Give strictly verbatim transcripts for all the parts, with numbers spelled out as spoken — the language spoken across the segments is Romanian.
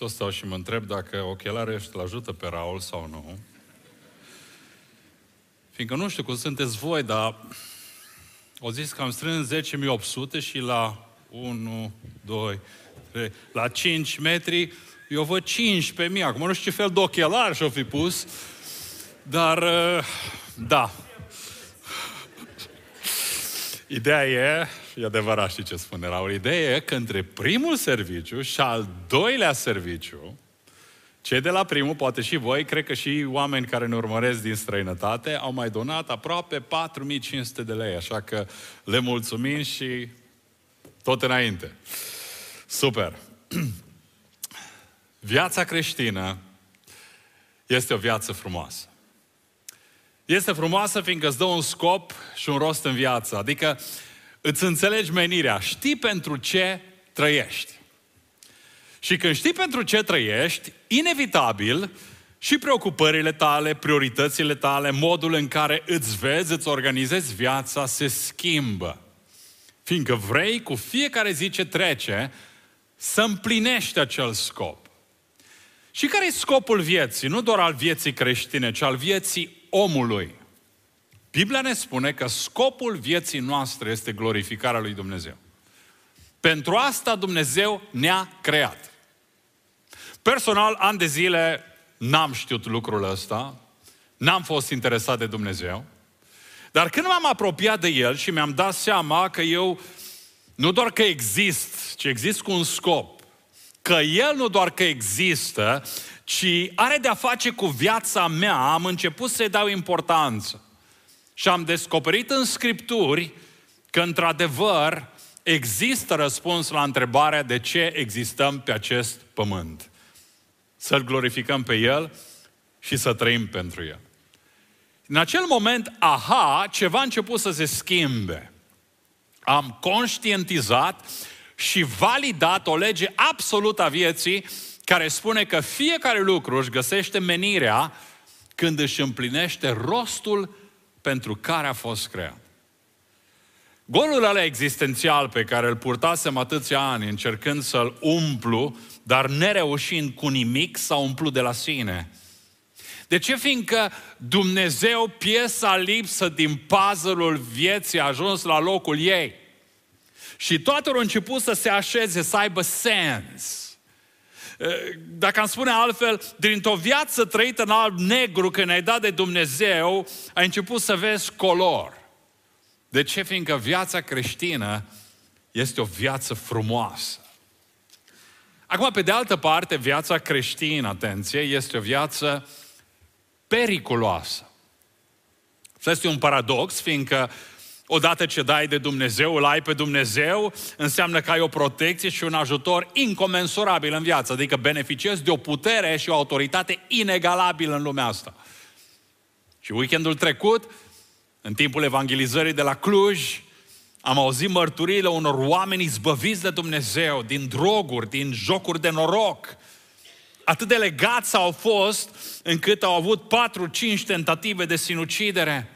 tot stau și mă întreb dacă ochelarii ăștia îl ajută pe Raul sau nu. Fiindcă nu știu cum sunteți voi, dar au zis că am strâns zece mii opt sute și la unu, doi, trei, la cinci metri, eu văd cincisprezece mii. Acum nu știu ce fel de ochelari și-o fi pus, dar da. Ideea e, e adevărat, știi ce spune Raul, ideea e că între primul serviciu și al doilea serviciu, cei de la primul, poate și voi, cred că și oameni care ne urmăresc din străinătate, au mai donat aproape patru mii cinci sute de lei, așa că le mulțumim și tot înainte. Super! Viața creștină este o viață frumoasă. Este frumoasă fiindcă îți dă un scop și un rost în viață, adică îți înțelegi menirea, știi pentru ce trăiești. Și când știi pentru ce trăiești, inevitabil, și preocupările tale, prioritățile tale, modul în care îți vezi, îți organizezi viața, se schimbă. Fiindcă vrei cu fiecare zi ce trece să împlinești acel scop. Și care e scopul vieții? Nu doar al vieții creștine, ci al vieții omului. Biblia ne spune că scopul vieții noastre este glorificarea lui Dumnezeu. Pentru asta Dumnezeu ne-a creat. Personal, ani de zile n-am știut lucrul ăsta, n-am fost interesat de Dumnezeu, dar când m-am apropiat de El și mi-am dat seama că eu nu doar că exist, ci exist cu un scop, că El nu doar că există, ci are de-a face cu viața mea, am început să-i dau importanță. Și am descoperit în Scripturi că, într-adevăr, există răspuns la întrebarea de ce existăm pe acest pământ. Să-L glorificăm pe El și să trăim pentru El. În acel moment, aha, ceva a început să se schimbe. Am conștientizat și validat o lege absolută a vieții care spune că fiecare lucru își găsește menirea când își împlinește rostul pentru care a fost creat. Golul ăla existențial pe care îl purtasem atâția ani încercând să-l umplu, dar nereușind cu nimic, s-a umplut de la sine. De ce? Fiindcă Dumnezeu, piesa lipsă din puzzle-ul vieții, a ajuns la locul ei. Și toate au început să se așeze, să aibă sens. Dacă am spune altfel, dintr-o viață trăită în alb-negru, când ai dat de Dumnezeu, ai început să vezi color. De ce? Fiindcă viața creștină este o viață frumoasă. Acum, pe de altă parte, viața creștină, atenție, este o viață periculoasă. Și este un paradox, fiindcă odată ce dai de Dumnezeu, îl ai pe Dumnezeu, înseamnă că ai o protecție și un ajutor incomensurabil în viață, adică beneficiezi de o putere și o autoritate inegalabilă în lumea asta. Și weekendul trecut, în timpul evangelizării de la Cluj, am auzit mărturiile unor oameni izbăviți de Dumnezeu, din droguri, din jocuri de noroc. Atât de legați au fost, încât au avut patru, cinci tentative de sinucidere.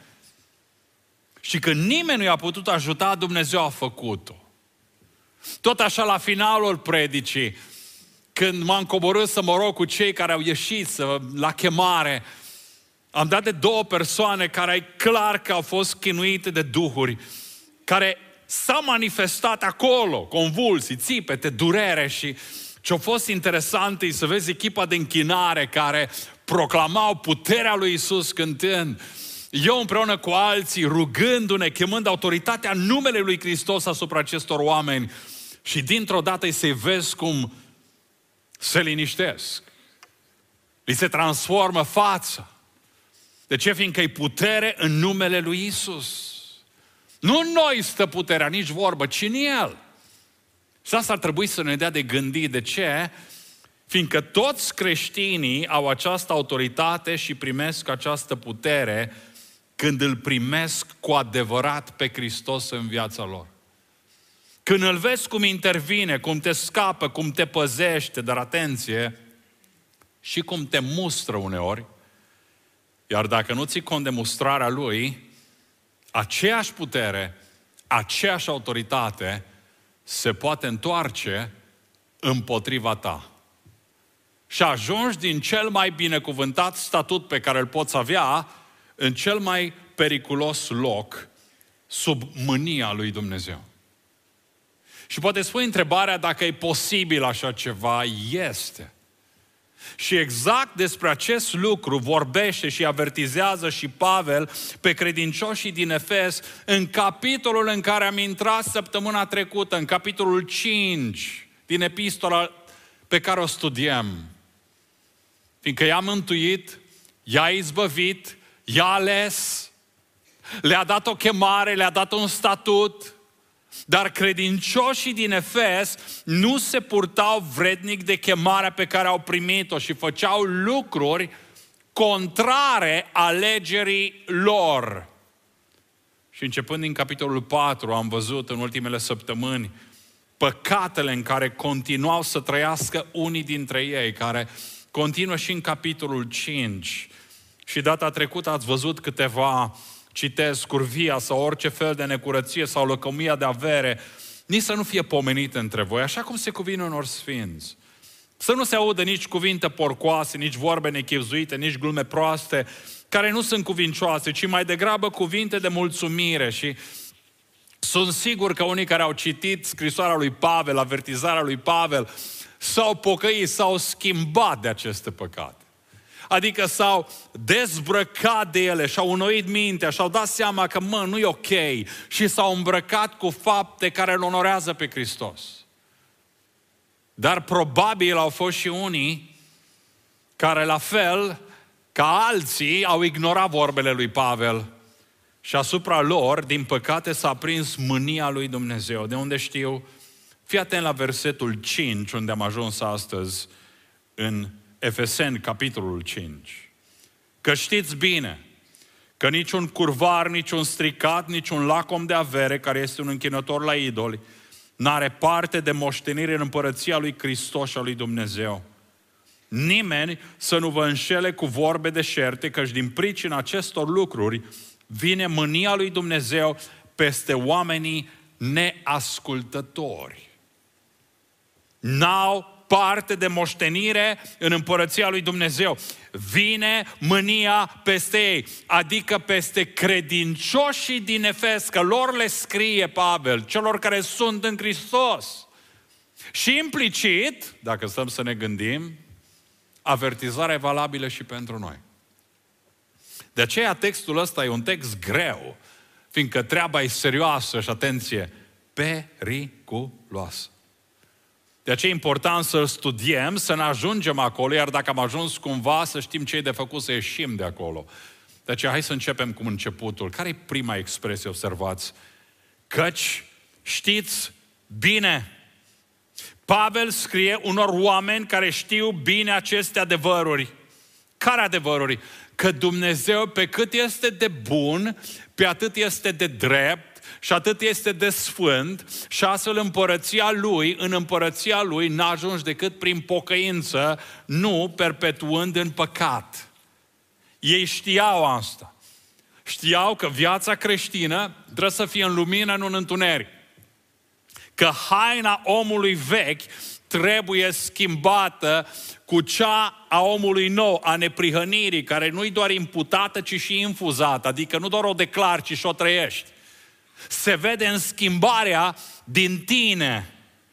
Și când nimeni nu i-a putut ajuta, Dumnezeu a făcut-o. Tot așa, la finalul predicii, când m-am coborât să mă rog cu cei care au ieșit să, la chemare, am dat de două persoane care ai clar că au fost chinuite de duhuri, care s-au manifestat acolo, convulsii, țipete, durere și ce-a fost interesant e să vezi echipa de închinare care proclamau puterea lui Iisus cântând. Eu împreună cu alții, rugându-ne, chemând autoritatea numele lui Hristos asupra acestor oameni și dintr-o dată îi să vezi cum se liniștesc. Li se transformă fața. De ce? Fiindcă e putere în numele lui Iisus. Nu în noi stă puterea, nici vorbă, ci în El. Și asta ar trebui să ne dea de gândit. De ce? Fiindcă toți creștinii au această autoritate și primesc această putere când îl primesc cu adevărat pe Hristos în viața lor. Când îl vezi cum intervine, cum te scapă, cum te păzește, dar atenție, și cum te mustră uneori, iar dacă nu ții cont de mustrarea Lui, aceeași putere, aceeași autoritate se poate întoarce împotriva ta. și ajungi din cel mai binecuvântat statut pe care îl poți avea în cel mai periculos loc, sub mânia lui Dumnezeu. Și poate spui întrebarea dacă e posibil așa ceva. Este. Și exact despre acest lucru vorbește și avertizează și Pavel pe credincioșii din Efes în capitolul în care am intrat săptămâna trecută, în capitolul cinci din epistola pe care o studiem. Fiindcă i-a mântuit, i-a izbăvit, i-a ales, le-a dat o chemare, le-a dat un statut, dar credincioșii din Efes nu se purtau vrednic de chemarea pe care au primit-o și făceau lucruri contrare alegerii lor. Și începând din capitolul patru, am văzut în ultimele săptămâni păcatele în care continuau să trăiască unii dintre ei, care continuă și în capitolul cinci. Și data trecută ați văzut câteva, citez, curvia sau orice fel de necurăție sau lăcomia de avere, nici să nu fie pomenit între voi, așa cum se cuvine unor sfinți. Să nu se audă nici cuvinte porcoase, nici vorbe nechibzuite, nici glume proaste, care nu sunt cuvincioase, ci mai degrabă cuvinte de mulțumire. Și sunt sigur că unii care au citit scrisoarea lui Pavel, avertizarea lui Pavel, s-au pocăit, s-au schimbat de aceste păcate. Adică s-au dezbrăcat de ele, și-au înnoit mintea, și-au dat seama că, mă, nu e ok, și s-au îmbrăcat cu fapte care îl onorează pe Hristos. Dar probabil au fost și unii care, la fel ca alții, au ignorat vorbele lui Pavel și asupra lor, din păcate, s-a prins mânia lui Dumnezeu. De unde știu? Fii atent la versetul cinci, unde am ajuns astăzi, în Efeseni, capitolul cinci. Că știți bine că niciun curvar, niciun stricat, niciun lacom de avere, care este un închinător la idoli, n-are parte de moștenire în împărăția lui Hristos și a lui Dumnezeu. Nimeni să nu vă înșele cu vorbe deșerte, căci din pricina acestor lucruri vine mânia lui Dumnezeu peste oamenii neascultători. N-au parte de moștenire în împărăția lui Dumnezeu. Vine mânia peste ei, adică peste credincioșii din Efes, că lor le scrie Pavel, celor care sunt în Hristos. Și implicit, dacă stăm să ne gândim, avertizarea e valabilă și pentru noi. De aceea textul ăsta e un text greu, fiindcă treaba e serioasă și, atenție, periculoasă. De aceea e important să-l studiem, să ne ajungem acolo, iar dacă am ajuns cumva, să știm ce e de făcut să ieșim de acolo. De aceea hai să începem cu începutul. Care e prima expresie, observați? Căci știți bine. Pavel scrie unor oameni care știu bine aceste adevăruri. Care adevăruri? Că Dumnezeu, pe cât este de bun, pe atât este de drept, și atât este de sfânt, și astfel împărăția Lui, în împărăția Lui n-ajungi decât prin pocăință, nu perpetuând în păcat. Ei știau asta. Știau că viața creștină trebuie să fie în lumină, nu în întuneric. Că haina omului vechi trebuie schimbată cu cea a omului nou, a neprihănirii, care nu-i doar imputată, ci și infuzată. Adică nu doar o declari, ci și o trăiești. Se vede în schimbarea din tine.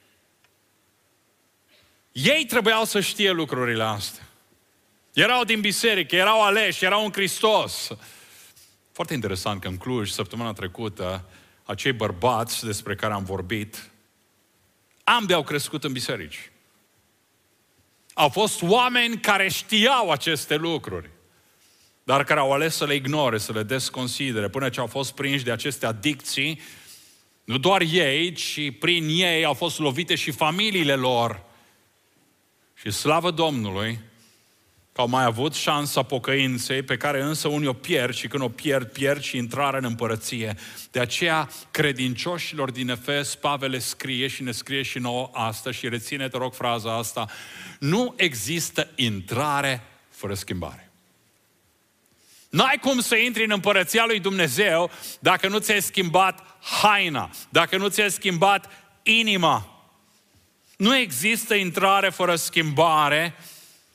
Ei trebuiau să știe lucrurile astea. Erau din biserică, erau aleși, erau în Hristos. Foarte interesant că în Cluj, săptămâna trecută, acei bărbați despre care am vorbit, ambii au crescut în biserici. Au fost oameni care știau aceste lucruri, dar care au ales să le ignore, să le desconsidere, până ce au fost prinși de aceste adicții. Nu doar ei, ci prin ei au fost lovite și familiile lor. Și slavă Domnului că au mai avut șansa pocăinței, pe care însă unii o pierd, și când o pierd, pierd și intrarea în împărăție. De aceea, credincioșilor din Efes, Pavel le scrie și ne scrie și nouă astăzi, și reține, te rog, fraza asta: nu există intrare fără schimbare. N-ai cum să intri în împărăția lui Dumnezeu dacă nu ți-ai schimbat haina, dacă nu ți-ai schimbat inima. Nu există intrare fără schimbare,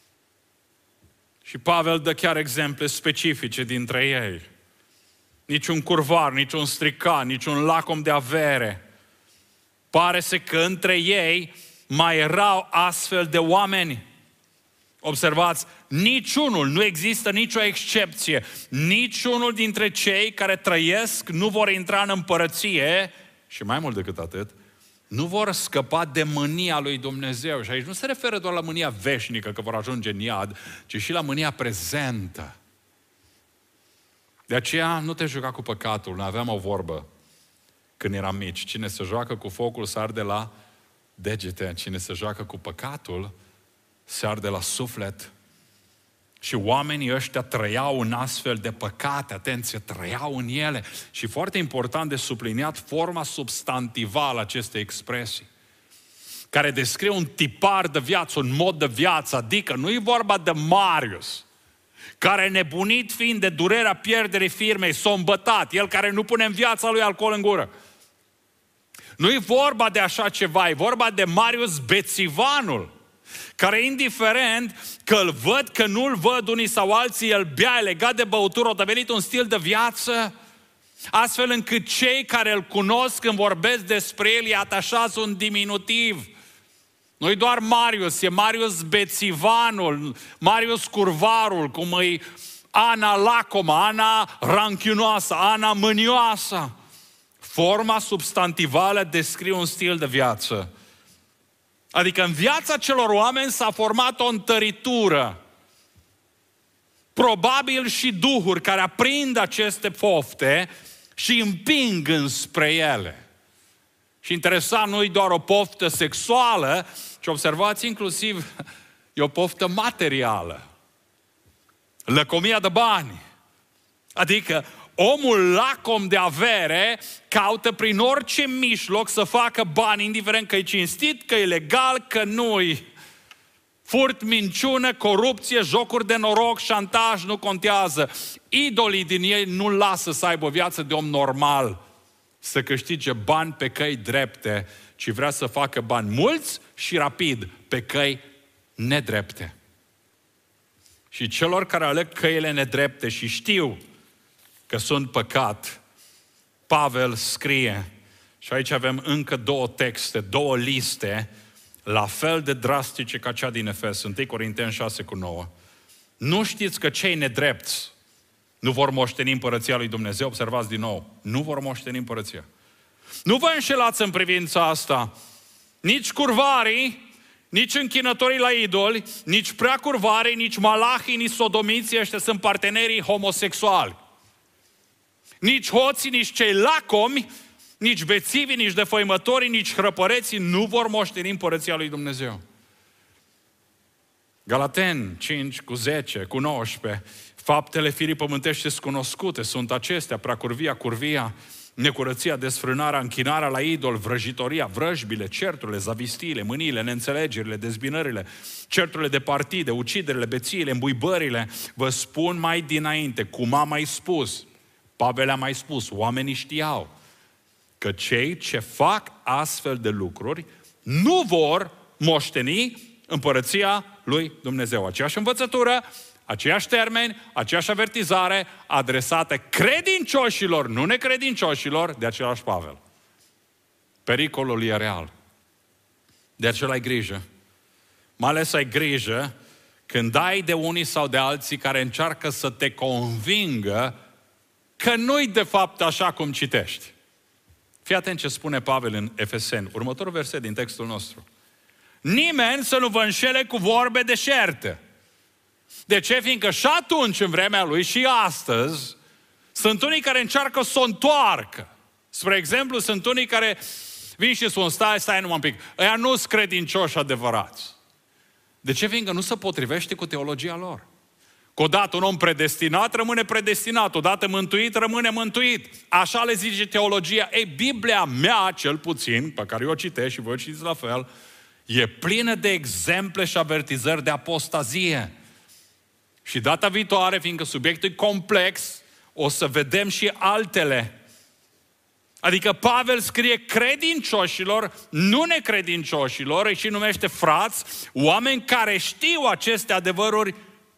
Și Pavel dă chiar exemple specifice dintre ei. Niciun curvar, niciun strican, niciun lacom de avere. Pare să că între ei mai erau astfel de oameni. Observați, niciunul, nu există nicio excepție, niciunul dintre cei care trăiesc nu vor intra în împărăție și mai mult decât atât, nu vor scăpa de mânia lui Dumnezeu. Și aici nu se referă doar la mânia veșnică, că vor ajunge în iad, ci și la mânia prezentă. De aceea nu te juca cu păcatul. Noi aveam o vorbă când eram mici. Cine se joacă cu focul se arde la degete. Cine se joacă cu păcatul se arde la suflet. Și oamenii ăștia trăiau în astfel de păcate, atenție, trăiau în ele. Și foarte important de subliniat forma substantivală a acestei expresii, care descrie un tipar de viață, un mod de viață, adică nu e vorba de Marius, care nebunit fiind de durerea pierderii firmei, s-a îmbătat, el care nu pune în viața lui alcool în gură. Nu e vorba de așa ceva, e vorba de Marius Bețivanul, care indiferent că îl văd, că nu-l văd unii sau alții, el bea, legat de băutură, a devenit un stil de viață, astfel încât cei care îl cunosc când vorbesc despre el îi atașează un diminutiv. Nu-i doar Marius, e Marius Bețivanul, Marius Curvarul, cum e Ana Lacoma, Ana Ranchiunoasă, Ana Mânioasă. Forma substantivală descrie un stil de viață. Adică în viața celor oameni s-a format o întăritură. Probabil și duhuri care aprind aceste pofte și împing înspre ele. Și interesant, nu e doar o poftă sexuală, ci observați inclusiv, e o poftă materială. Lăcomia de bani. Adică omul lacom de avere caută prin orice mijloc să facă bani, indiferent că e cinstit, că e legal, că nu-i. Furt, minciună, corupție, jocuri de noroc, șantaj, nu contează. Idolii din ei nu-l lasă să aibă o viață de om normal, să câștige bani pe căi drepte, ci vrea să facă bani mulți și rapid pe căi nedrepte. Și celor care aleg căile nedrepte și știu că sunt păcat, Pavel scrie, și aici avem încă două texte, două liste, la fel de drastice ca cea din Efes, întâi Corinteni șase cu nouă. Nu știți că cei nedrepți nu vor moșteni împărăția lui Dumnezeu? Observați din nou, nu vor moșteni împărăția. Nu vă înșelați în privința asta. Nici curvarii, nici închinătorii la idoli, nici prea curvarii, nici malahii, nici sodomiții, ăștia sunt partenerii homosexuali. Nici hoții, nici cei lacomi, nici bețivii, nici defăimătorii, nici hrăpăreții nu vor moșteni împărăția lui Dumnezeu. Galateni cinci cu zece, cu nouăsprezece. Faptele firii pământești cunoscute sunt acestea: preacurvia, curvia, necurăția, desfrânarea, închinarea la idol, vrăjitoria, vrăjbile, certurile, zavistiile, mâniile, neînțelegerile, dezbinările, certurile de partide, uciderile, bețiile, îmbuibările. Vă spun mai dinainte, cum am mai spus, Pavel a mai spus, oamenii știau că cei ce fac astfel de lucruri nu vor moșteni împărăția lui Dumnezeu. Aceeași învățătură, aceiași termeni, aceeași avertizare adresată credincioșilor, nu necredincioșilor, de același Pavel. Pericolul e real. De aceea ai grijă. Mai ales ai grijă când ai de unii sau de alții care încearcă să te convingă că nu-i de fapt așa cum citești. Fii atent ce spune Pavel în Efeseni. Următorul verset din textul nostru. Nimeni să nu vă înșele cu vorbe deșerte. De ce? Fiindcă și atunci, în vremea lui, și astăzi, sunt unii care încearcă să o întoarcă. Spre exemplu, sunt unii care vin și spun, stai, stai numai un pic, ăia nu sunt credincioși adevărați. De ce? Fiindcă nu se potrivește cu teologia lor. Că odată un om predestinat rămâne predestinat, odată mântuit rămâne mântuit. Așa le zice teologia. Ei, Biblia mea, cel puțin, pe care eu o citesc și voi citiți la fel, e plină de exemple și avertizări de apostazie. Și data viitoare, fiindcă subiectul e complex, o să vedem și altele. Adică Pavel scrie credincioșilor, nu necredincioșilor, îi și numește frați, oameni care știu aceste adevăruri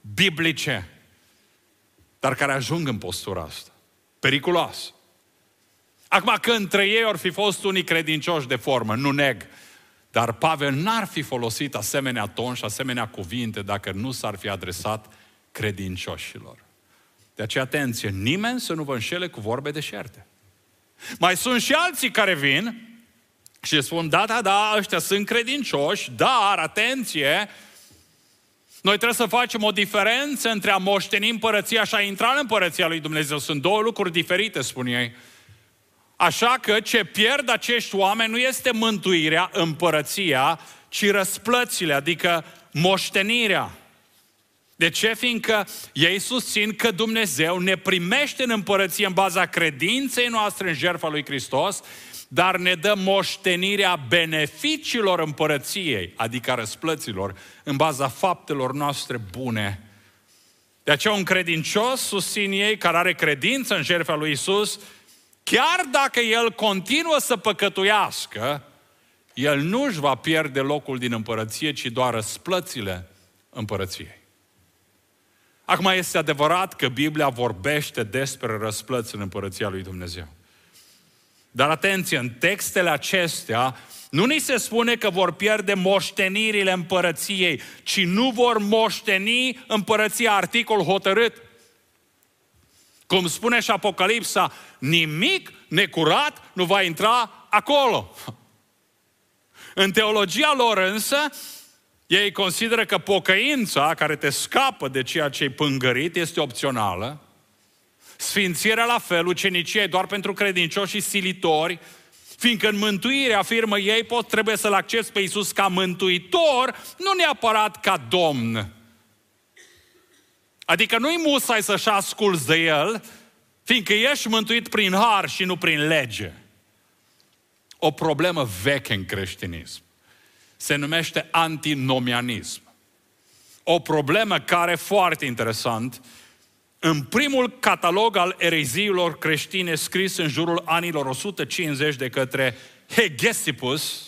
biblice, dar care ajung în postura asta. Periculoasă. Acum că între ei ar fi fost unii credincioși de formă, nu neg, dar Pavel n-ar fi folosit asemenea ton și asemenea cuvinte dacă nu s-ar fi adresat credincioșilor. De aceea, atenție, nimeni să nu vă înșele cu vorbe deșerte. Mai sunt și alții care vin și spun, da, da, da, ăștia sunt credincioși, dar, atenție, noi trebuie să facem o diferență între a moșteni împărăția și a intra în împărăția lui Dumnezeu. Sunt două lucruri diferite, spun ei. Așa că ce pierd acești oameni nu este mântuirea, împărăția, ci răsplățile, adică moștenirea. De ce? Fiindcă ei susțin că Dumnezeu ne primește în împărăție în baza credinței noastre în jertfa lui Hristos, dar ne dă moștenirea beneficiilor împărăției, adică a răsplăților, în baza faptelor noastre bune. De aceea un credincios, susțin ei, care are credință în jertfa lui Iisus, chiar dacă el continuă să păcătuiască, el nu își va pierde locul din împărăție, ci doar răsplățile împărăției. Acum este adevărat că Biblia vorbește despre răsplăți în împărăția lui Dumnezeu. Dar atenție, în textele acestea nu ni se spune că vor pierde moștenirile împărăției, ci nu vor moșteni împărăția, articol hotărât. Cum spune și Apocalipsa, nimic necurat nu va intra acolo. În teologia lor însă, ei consideră că pocăința care te scapă de ceea ce ai pângărit este opțională, sfințirea la fel, ucenicia e doar pentru credincioși și silitori, fiindcă în mântuire, afirmă ei, pot trebuie să-L accepți pe Iisus ca mântuitor, nu neapărat ca Domn. Adică nu-i musai să-și asculți de El, fiindcă ești mântuit prin har și nu prin lege. O problemă veche în creștinism se numește antinomianism. O problemă care, foarte interesant, în primul catalog al ereziilor creștine scris în jurul anilor o sută cincizeci de către Hegesippus,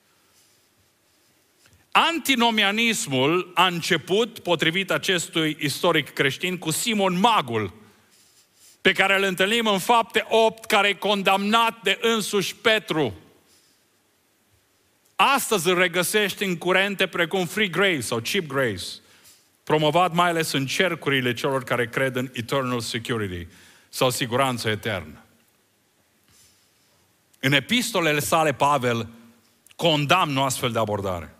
antinomianismul a început, potrivit acestui istoric creștin, cu Simon Magul, pe care îl întâlnim în Fapte opt, care e condamnat de însuși Petru. Astăzi îl regăsești în curente precum Free Grace sau Cheap Grace, promovat mai ales în cercurile celor care cred în Eternal Security sau siguranță eternă. În epistolele sale, Pavel condamnă o astfel de abordare.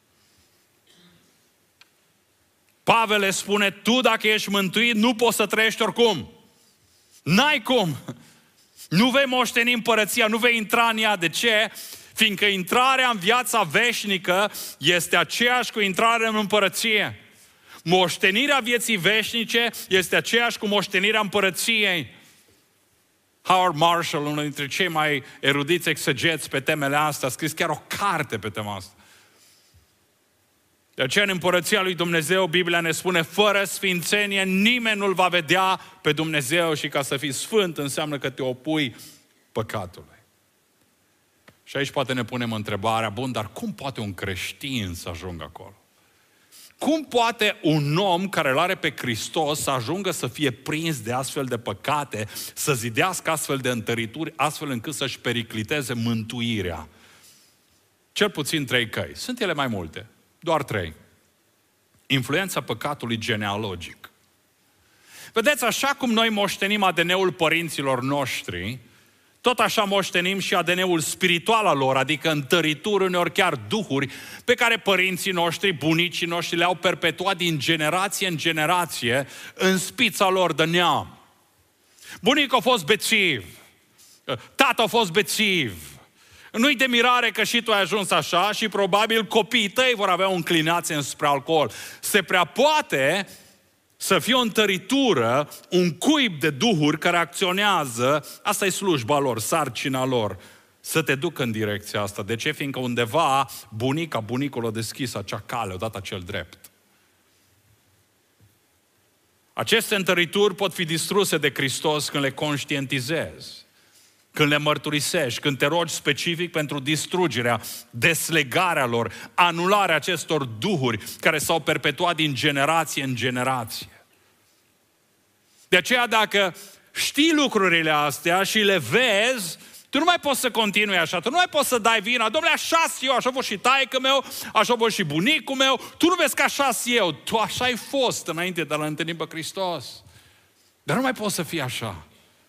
Pavel le spune, tu dacă ești mântuit, nu poți să trăiești oricum. N-ai cum. Nu vei moșteni împărăția, nu vei intra în ea. De ce? Fiindcă intrarea în viața veșnică este aceeași cu intrarea în împărăție. Moștenirea vieții veșnice este aceeași cu moștenirea împărăției. Howard Marshall, unul dintre cei mai erudiți exegeți pe temele astea, a scris chiar o carte pe tema asta. De aceea în împărăția lui Dumnezeu, Biblia ne spune, fără sfințenie nimeni nu-L va vedea pe Dumnezeu și ca să fii sfânt înseamnă că te opui păcatului. Și aici poate ne punem întrebarea, bun, dar cum poate un creștin să ajungă acolo? Cum poate un om care îl are pe Hristos să ajungă să fie prins de astfel de păcate, să zidească astfel de întărituri, astfel încât să-și pericliteze mântuirea? Cel puțin trei căi. Sunt ele mai multe. Doar trei. Influența păcatului genealogic. Vedeți, așa cum noi moștenim A D N-ul părinților noștri, tot așa moștenim și A D N-ul spiritual al lor, adică întărituri, uneori chiar duhuri, pe care părinții noștri, bunicii noștri le-au perpetuat din generație în generație în spița lor de neam. Bunicul a fost bețiv, tata a fost bețiv. Nu-i de mirare că și tu ai ajuns așa și probabil copiii tăi vor avea o înclinație înspre alcool. Se prea poate să fie o întăritură, un cuib de duhuri care acționează, asta e slujba lor, sarcina lor, să te ducă în direcția asta. De ce? Fiindcă undeva bunica, bunicul a deschis acea cale, a dat acel drept. Aceste întărituri pot fi distruse de Hristos când le conștientizezi. când le mărturisești, când te rogi specific pentru distrugerea, deslegarea lor, anularea acestor duhuri care s-au perpetuat din generație în generație. De aceea dacă știi lucrurile astea și le vezi, tu nu mai poți să continui așa, tu nu mai poți să dai vina. Dom'le, așa-s eu, așa a fost și taică meu, așa a fost și bunicul meu, tu nu vezi că așa-s eu, tu așa ai fost înainte de a-L întâlni pe Hristos. Dar nu mai poți să fii așa.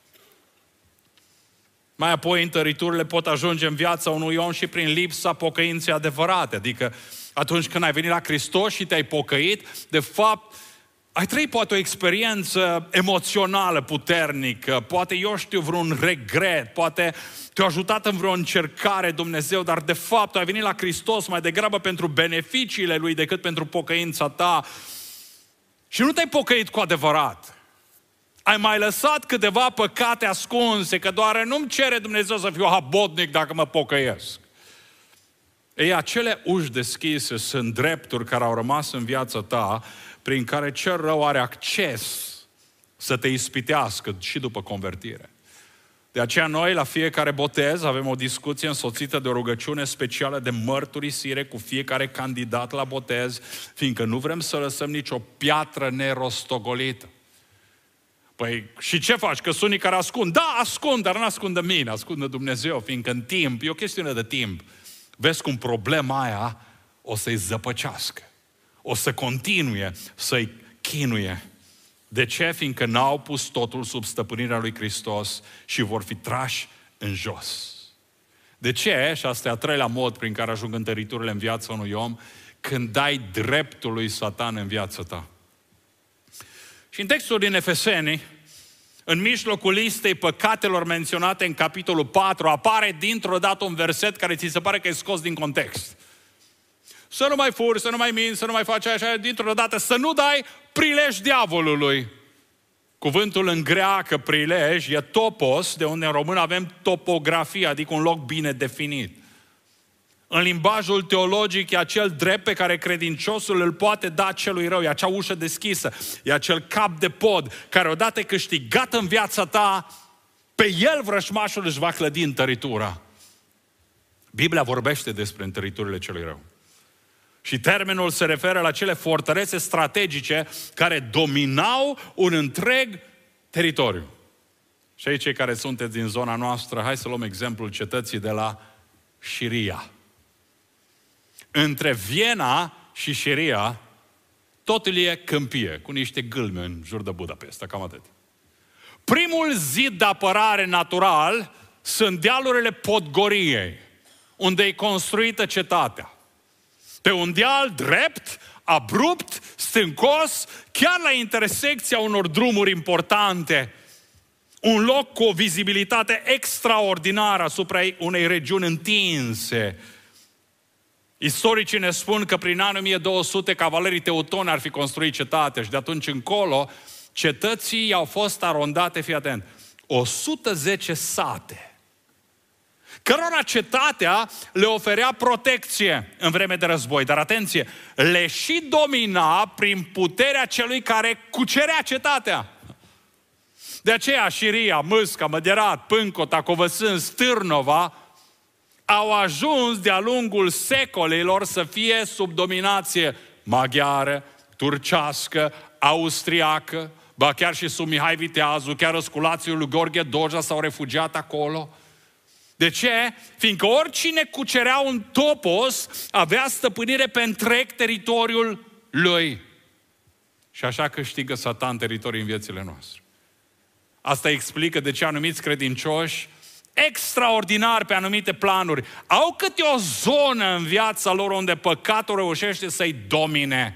Mai apoi întăriturile pot ajunge în viața unui om și prin lipsa pocăinței adevărate. Adică atunci când ai venit la Hristos și te-ai pocăit, de fapt, ai trăit poate o experiență emoțională puternică, poate, eu știu, vreun regret, poate te-a ajutat în vreo încercare Dumnezeu, dar de fapt ai venit la Hristos mai degrabă pentru beneficiile Lui decât pentru pocăința ta și nu te-ai pocăit cu adevărat. Ai mai lăsat câteva păcate ascunse, că doar nu-mi cere Dumnezeu să fiu habotnic dacă mă pocăiesc. Ei, acele uși deschise sunt drepturi care au rămas în viața ta, prin care cel rău are acces să te ispitească și după convertire. De aceea noi, la fiecare botez, avem o discuție însoțită de o rugăciune specială de mărturisire cu fiecare candidat la botez, fiindcă nu vrem să lăsăm nicio piatră nerostogolită. Păi, și ce faci? Că sunt unii care ascund. Da, ascund, dar nu ascundă mine, ascundă Dumnezeu, fiindcă în timp, e o chestiune de timp, vezi cum problema aia o să-i zăpăcească. O să continue să-i chinuie. De ce? Fiindcă n-au pus totul sub stăpânirea lui Hristos și vor fi trași în jos. De ce? Și asta e a treilea mod prin care ajung întăriturile în viața unui om, când dai dreptul lui Satan în viața ta. Și în textul din Efeseni, în mijlocul listei păcatelor menționate în capitolul patru, apare dintr-o dată un verset care ți se pare că e scos din context. Să nu mai furi, să nu mai minți, să nu mai faci așa, dintr-o dată, să nu dai prilej diavolului. Cuvântul în greacă prilej e topos, de unde în român avem topografie, adică un loc bine definit. În limbajul teologic e acel drept pe care credinciosul îl poate da celui rău, e acea ușă deschisă, e acel cap de pod care odată câștigat în viața ta, pe el vrășmașul își va clădi întăritura. Biblia vorbește despre întăriturile celui rău. Și termenul se referă la cele fortărețe strategice care dominau un întreg teritoriu. Și aici, cei care sunteți din zona noastră, hai să luăm exemplul cetății de la Șiria. Între Viena și Șiria, totul e câmpie, cu niște gâlme în jur de Budapesta, cam atât. Primul zid de apărare natural sunt dealurile Podgoriei, unde e construită cetatea. Pe un deal drept, abrupt, stâncos, chiar la intersecția unor drumuri importante. Un loc cu o vizibilitate extraordinară asupra unei regiuni întinse. Istoricii ne spun că prin anul o mie două sute cavalerii teutoni ar fi construit cetatea și de atunci încolo cetății au fost arondate, fii atent, o sută zece sate, cărora cetatea le oferea protecție în vreme de război. Dar atenție, le și domina prin puterea celui care cucerea cetatea. De aceea Șiria, Mâsca, Măderat, Pâncota, Covăsân, Stârnova au ajuns de-a lungul secolelor să fie sub dominație maghiară, turcească, austriacă, ba chiar și sub Mihai Viteazu, chiar răsculații lui Gheorghe Doja s-au refugiat acolo. De ce? Fiindcă oricine cucerea un topos avea stăpânire pe întreg teritoriul lui. Și așa câștigă Satan teritorii în viețile noastre. Asta explică de ce anumiți credincioși, extraordinar pe anumite planuri, au câte o zonă în viața lor unde păcatul reușește să-i domine.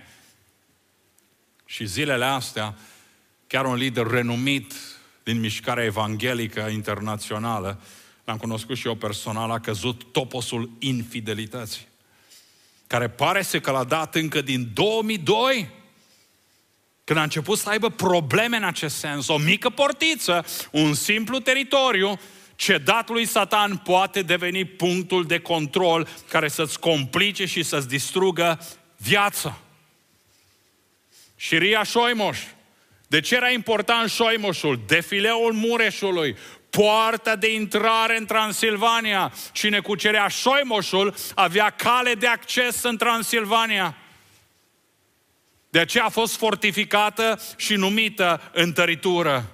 Și zilele astea, chiar un lider renumit din mișcarea evanghelică internațională, l-am cunoscut și eu personal, a căzut toposul infidelității, care pare să că l-a dat încă din două mii doi, când a început să aibă probleme în acest sens. O mică portiță, un simplu teritoriu, cedat lui Satan poate deveni punctul de control care să-ți complice și să-ți distrugă viața. Șiria Șoimoș. De ce era important Șoimoșul? Defileul Mureșului. poarta de intrare în Transilvania. Cine cucerea Șoimoșul avea cale de acces în Transilvania. De aceea a fost fortificată și numită întăritură.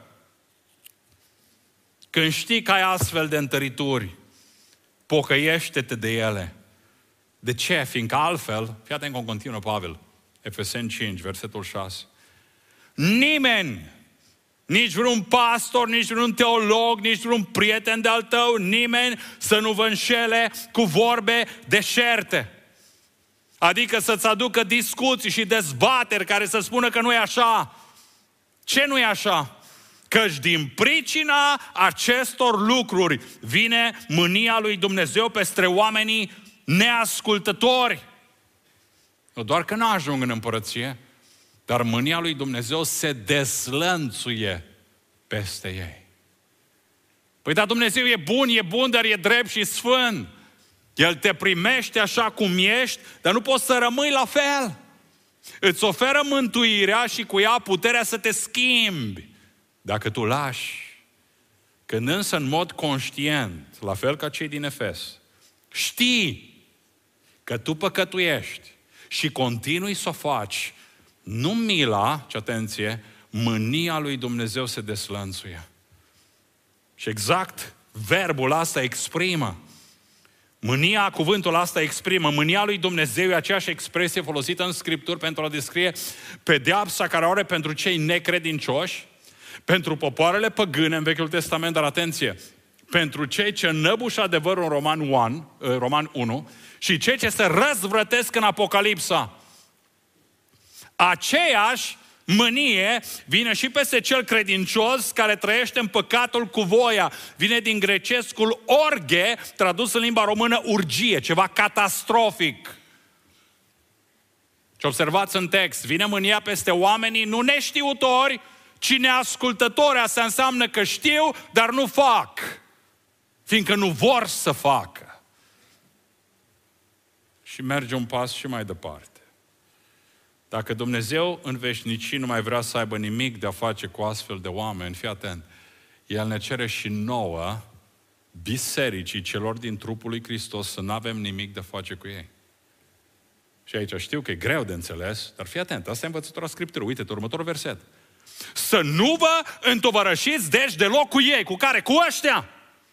Când știi că ai astfel de întărituri, pocăiește-te de ele. De ce? Fiindcă altfel, fii atent cum continuă Pavel, Efeseni cinci, versetul șase. Nimeni, nici vreun pastor, nici vreun teolog, nici vreun prieten de-al tău, nimeni să nu vă înșele cu vorbe deșerte. Adică să-ți aducă discuții și dezbateri care să spună că nu e așa. Ce nu e așa? Căci din pricina acestor lucruri vine mânia lui Dumnezeu peste oamenii neascultători. Nu doar că nu ajung în împărăție, dar mânia lui Dumnezeu se deslănțuie peste ei. Păi da, Dumnezeu e bun, e bun, dar e drept și sfânt. El te primește așa cum ești, dar nu poți să rămâi la fel. Îți oferă mântuirea și cu ea puterea să te schimbi, dacă tu lași. Când însă în mod conștient, la fel ca cei din Efes, știi că tu păcătuiești și continui să o faci, nu mila, ci atenție, mânia lui Dumnezeu se deslănțuie. Și exact verbul ăsta exprimă. Mânia, cuvântul ăsta exprimă. Mânia lui Dumnezeu e aceeași expresie folosită în Scripturi pentru a descrie pedeapsa care o are pentru cei necredincioși, pentru popoarele păgâne în Vechiul Testament, dar atenție, pentru cei ce năbușă adevărul în Roman unu, Roman unu și cei ce se răzvrătesc în Apocalipsa. Aceeași mânie vine și peste cel credincios care trăiește în păcatul cu voia. Vine din grecescul orge, tradus în limba română urgie, ceva catastrofic. Și observați în text, vine mânia peste oamenii nu neștiutori, ci neascultători. Asta înseamnă că știu, dar nu fac, fiindcă nu vor să facă. Și merge un pas și mai departe. Dacă Dumnezeu în veșnicii nu mai vrea să aibă nimic de a face cu astfel de oameni, fii atent, El ne cere și nouă, bisericii celor din trupul lui Hristos, să nu avem nimic de a face cu ei. Și aici știu că e greu de înțeles, dar fii atent, asta e învățătura Scripturii. Uite-te, următorul verset. Să nu vă întovărășiți deci deloc cu ei. Cu care? Cu ăștia.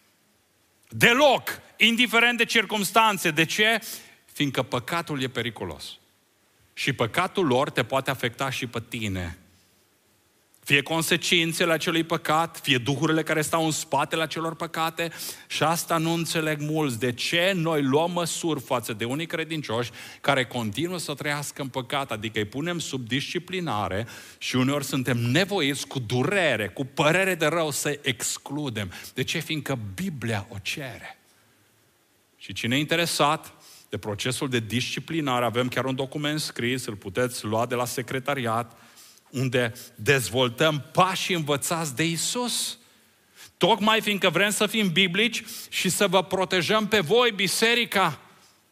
Deloc, indiferent de circumstanțe. De ce? Fiindcă păcatul e periculos. Și păcatul lor te poate afecta și pe tine. Fie consecințele acelui păcat, fie duhurile care stau în spatele acelor păcate. Și asta nu înțeleg mulți. De ce noi luăm măsuri față de unii credincioși care continuă să trăiască în păcat? Adică îi punem sub disciplinare și uneori suntem nevoiți cu durere, cu părere de rău să excludem. De ce? Fiindcă Biblia o cere. Și cine e interesat de procesul de disciplinare, avem chiar un document scris, îl puteți lua de la secretariat, unde dezvoltăm pașii învățați de Iisus. Tocmai fiindcă vrem să fim biblici și să vă protejăm pe voi, biserica.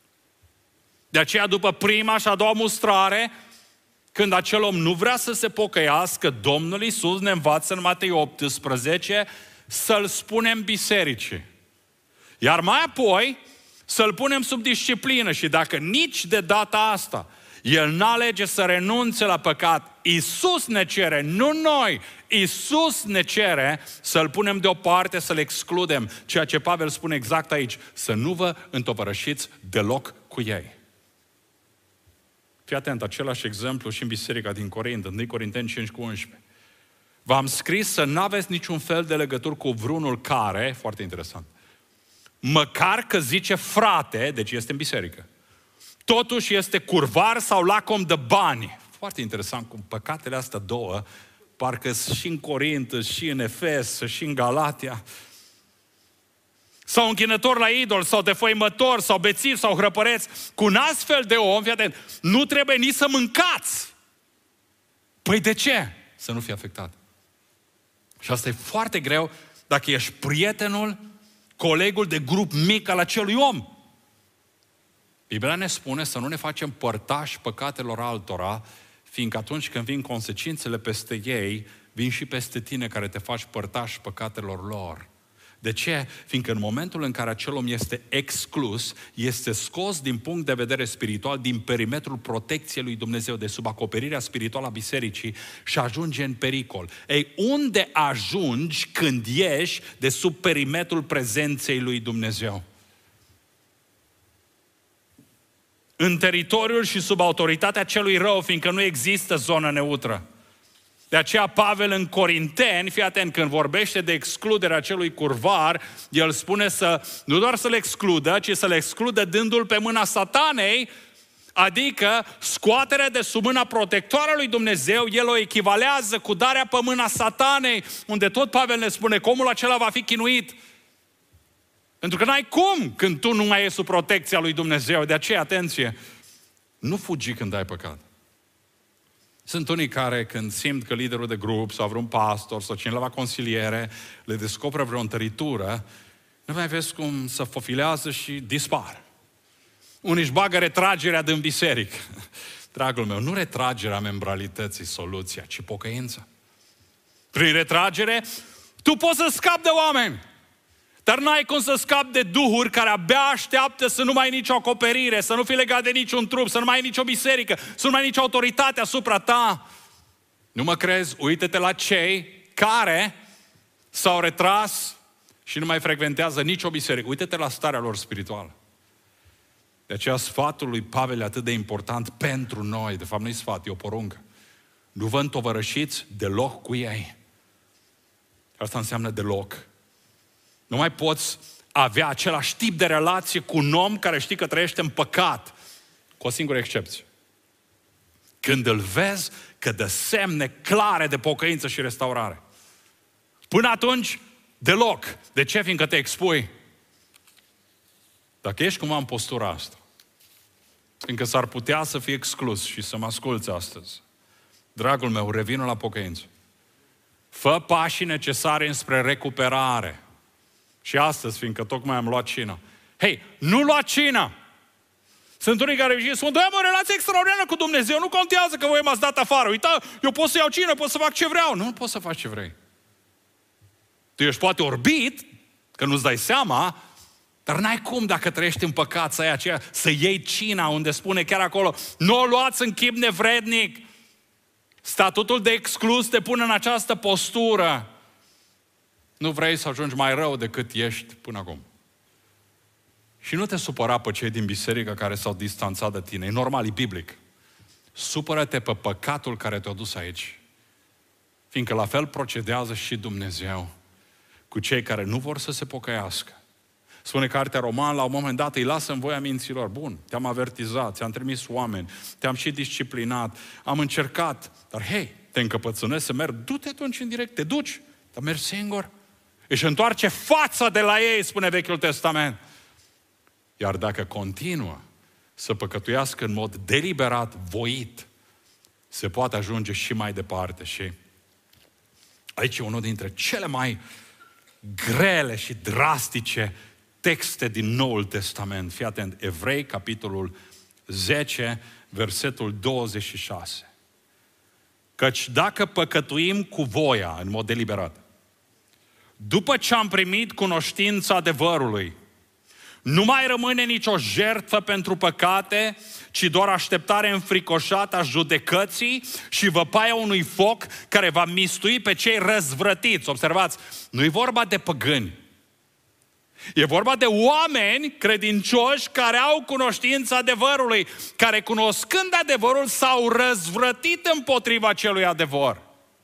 De aceea, după prima și a doua mustrare, când acel om nu vrea să se pocăiască, Domnul Iisus ne învață în Matei optsprezece să-l spunem bisericii. Iar mai apoi, să-l punem sub disciplină și dacă nici de data asta el n-alege să renunțe la păcat, Iisus ne cere, nu noi, Iisus ne cere să-l punem deoparte, să-l excludem. Ceea ce Pavel spune exact aici, să nu vă întovărășiți deloc cu ei. Fii atent, același exemplu și în biserica din Corint, unu Corinteni cinci cu unsprezece. V-am scris să n-aveți niciun fel de legătură cu vreunul care, foarte interesant, măcar că zice frate, deci este în biserică, totuși este curvar sau lacom de bani. Foarte interesant cum păcatele astea două, parcă și în Corint, și în Efes, și în Galatia, sau închinător la idol, sau defăimător, sau bețiv, sau hrăpăreți, cu un astfel de om, fii atent, nu trebuie nici să mâncați. Păi de ce? Să nu fii afectat. Și asta e foarte greu dacă ești prietenul, colegul de grup mic al acelui om. Biblia ne spune să nu ne facem părtași păcatelor altora, fiindcă atunci când vin consecințele peste ei, vin și peste tine care te faci părtași păcatelor lor. De ce? Fiindcă în momentul în care acel om este exclus, este scos din punct de vedere spiritual, din perimetrul protecției lui Dumnezeu, de sub acoperirea spirituală a bisericii și ajunge în pericol. Ei, unde ajungi când ieși de sub perimetrul prezenței lui Dumnezeu? În teritoriul și sub autoritatea celui rău, fiindcă nu există zonă neutră. De aceea Pavel în Corinteni, fii atent, când vorbește de excluderea celui curvar, el spune să, nu doar să-l excludă, ci să-l excludă dându-l pe mâna Satanei, adică scoaterea de sub mâna protectoare a lui Dumnezeu, el o echivalează cu darea pe mâna Satanei, unde tot Pavel ne spune că omul acela va fi chinuit. Pentru că n-ai cum când tu nu mai ești sub protecția lui Dumnezeu. De aceea, atenție, nu fugi când ai păcat. Sunt unii care, când simt că liderul de grup sau vreun pastor sau cineva la consiliere le descoperă vreo întăritură, nu mai vezi cum să fofilează și dispar. Unii își bagă retragerea din biserică. Dragul meu, nu retragerea membralității soluția, ci pocăința. Prin retragere, tu poți să scapi de oameni, dar n-ai cum să scapi de duhuri care abia așteaptă să nu mai ai nicio acoperire, să nu fii legat de niciun trup, să nu mai ai nicio biserică, să nu mai ai nicio autoritate asupra ta. Nu mă crezi? Uită-te la cei care s-au retras și nu mai frecventează nicio biserică. Uită-te la starea lor spirituală. De aceea sfatul lui Pavel e atât de important pentru noi. De fapt nu-i sfat, e o poruncă. Nu vă întovărășiți deloc cu ei. Asta înseamnă deloc. Nu mai poți avea același tip de relație cu un om care știi că trăiește în păcat, cu o singură excepție. Când îl vezi că dă semne clare de pocăință și restaurare. Până atunci, deloc. De ce? Fiindcă te expui. Dacă ești cumva în postura asta, fiindcă s-ar putea să fii exclus și să mă asculți astăzi, dragul meu, revină la pocăință. Fă pașii necesari înspre recuperare. Și astăzi, fiindcă tocmai am luat cină. Hei, nu lua cină! Sunt unii care își spun, am o relație extraordinară cu Dumnezeu, nu contează că voi m-ați dat afară. Uita, eu pot să iau cină, pot să fac ce vreau. Nu, nu poți să faci ce vrei. Tu ești poate orbit, că nu-ți dai seama, dar n-ai cum dacă trăiești în păcat să ai aceea, să iei cina unde spune chiar acolo, nu o luați în chip nevrednic. Statutul de exclus te pune în această postură. Nu vrei să ajungi mai rău decât ești până acum. Și nu te supăra pe cei din biserică care s-au distanțat de tine. E normal, e biblic. Supără-te pe păcatul care te-a dus aici. Fiindcă la fel procedează și Dumnezeu cu cei care nu vor să se pocăiască. Spune Cartea Roman, la un moment dat îi lasă în voia minților. Bun, te-am avertizat, ți-am trimis oameni, te-am și disciplinat, am încercat, dar hei, te încăpățânezi să mergi, du-te atunci în direct, te duci, dar mergi singur. Își întoarce fața de la ei, spune Vechiul Testament. Iar dacă continuă să păcătuiască în mod deliberat, voit, se poate ajunge și mai departe. Și aici e unul dintre cele mai grele și drastice texte din Noul Testament. Fii atent, Evrei, capitolul zece, versetul douăzeci și șase. Căci dacă păcătuim cu voia, în mod deliberat, după ce am primit cunoștința adevărului, nu mai rămâne nicio jertfă pentru păcate, ci doar așteptare înfricoșată a judecății și văpaia unui foc care va mistui pe cei răzvrătiți. Observați, nu e vorba de păgâni. E vorba de oameni credincioși care au cunoștința adevărului, care cunoscând adevărul s-au răzvrătit împotriva celui adevăr.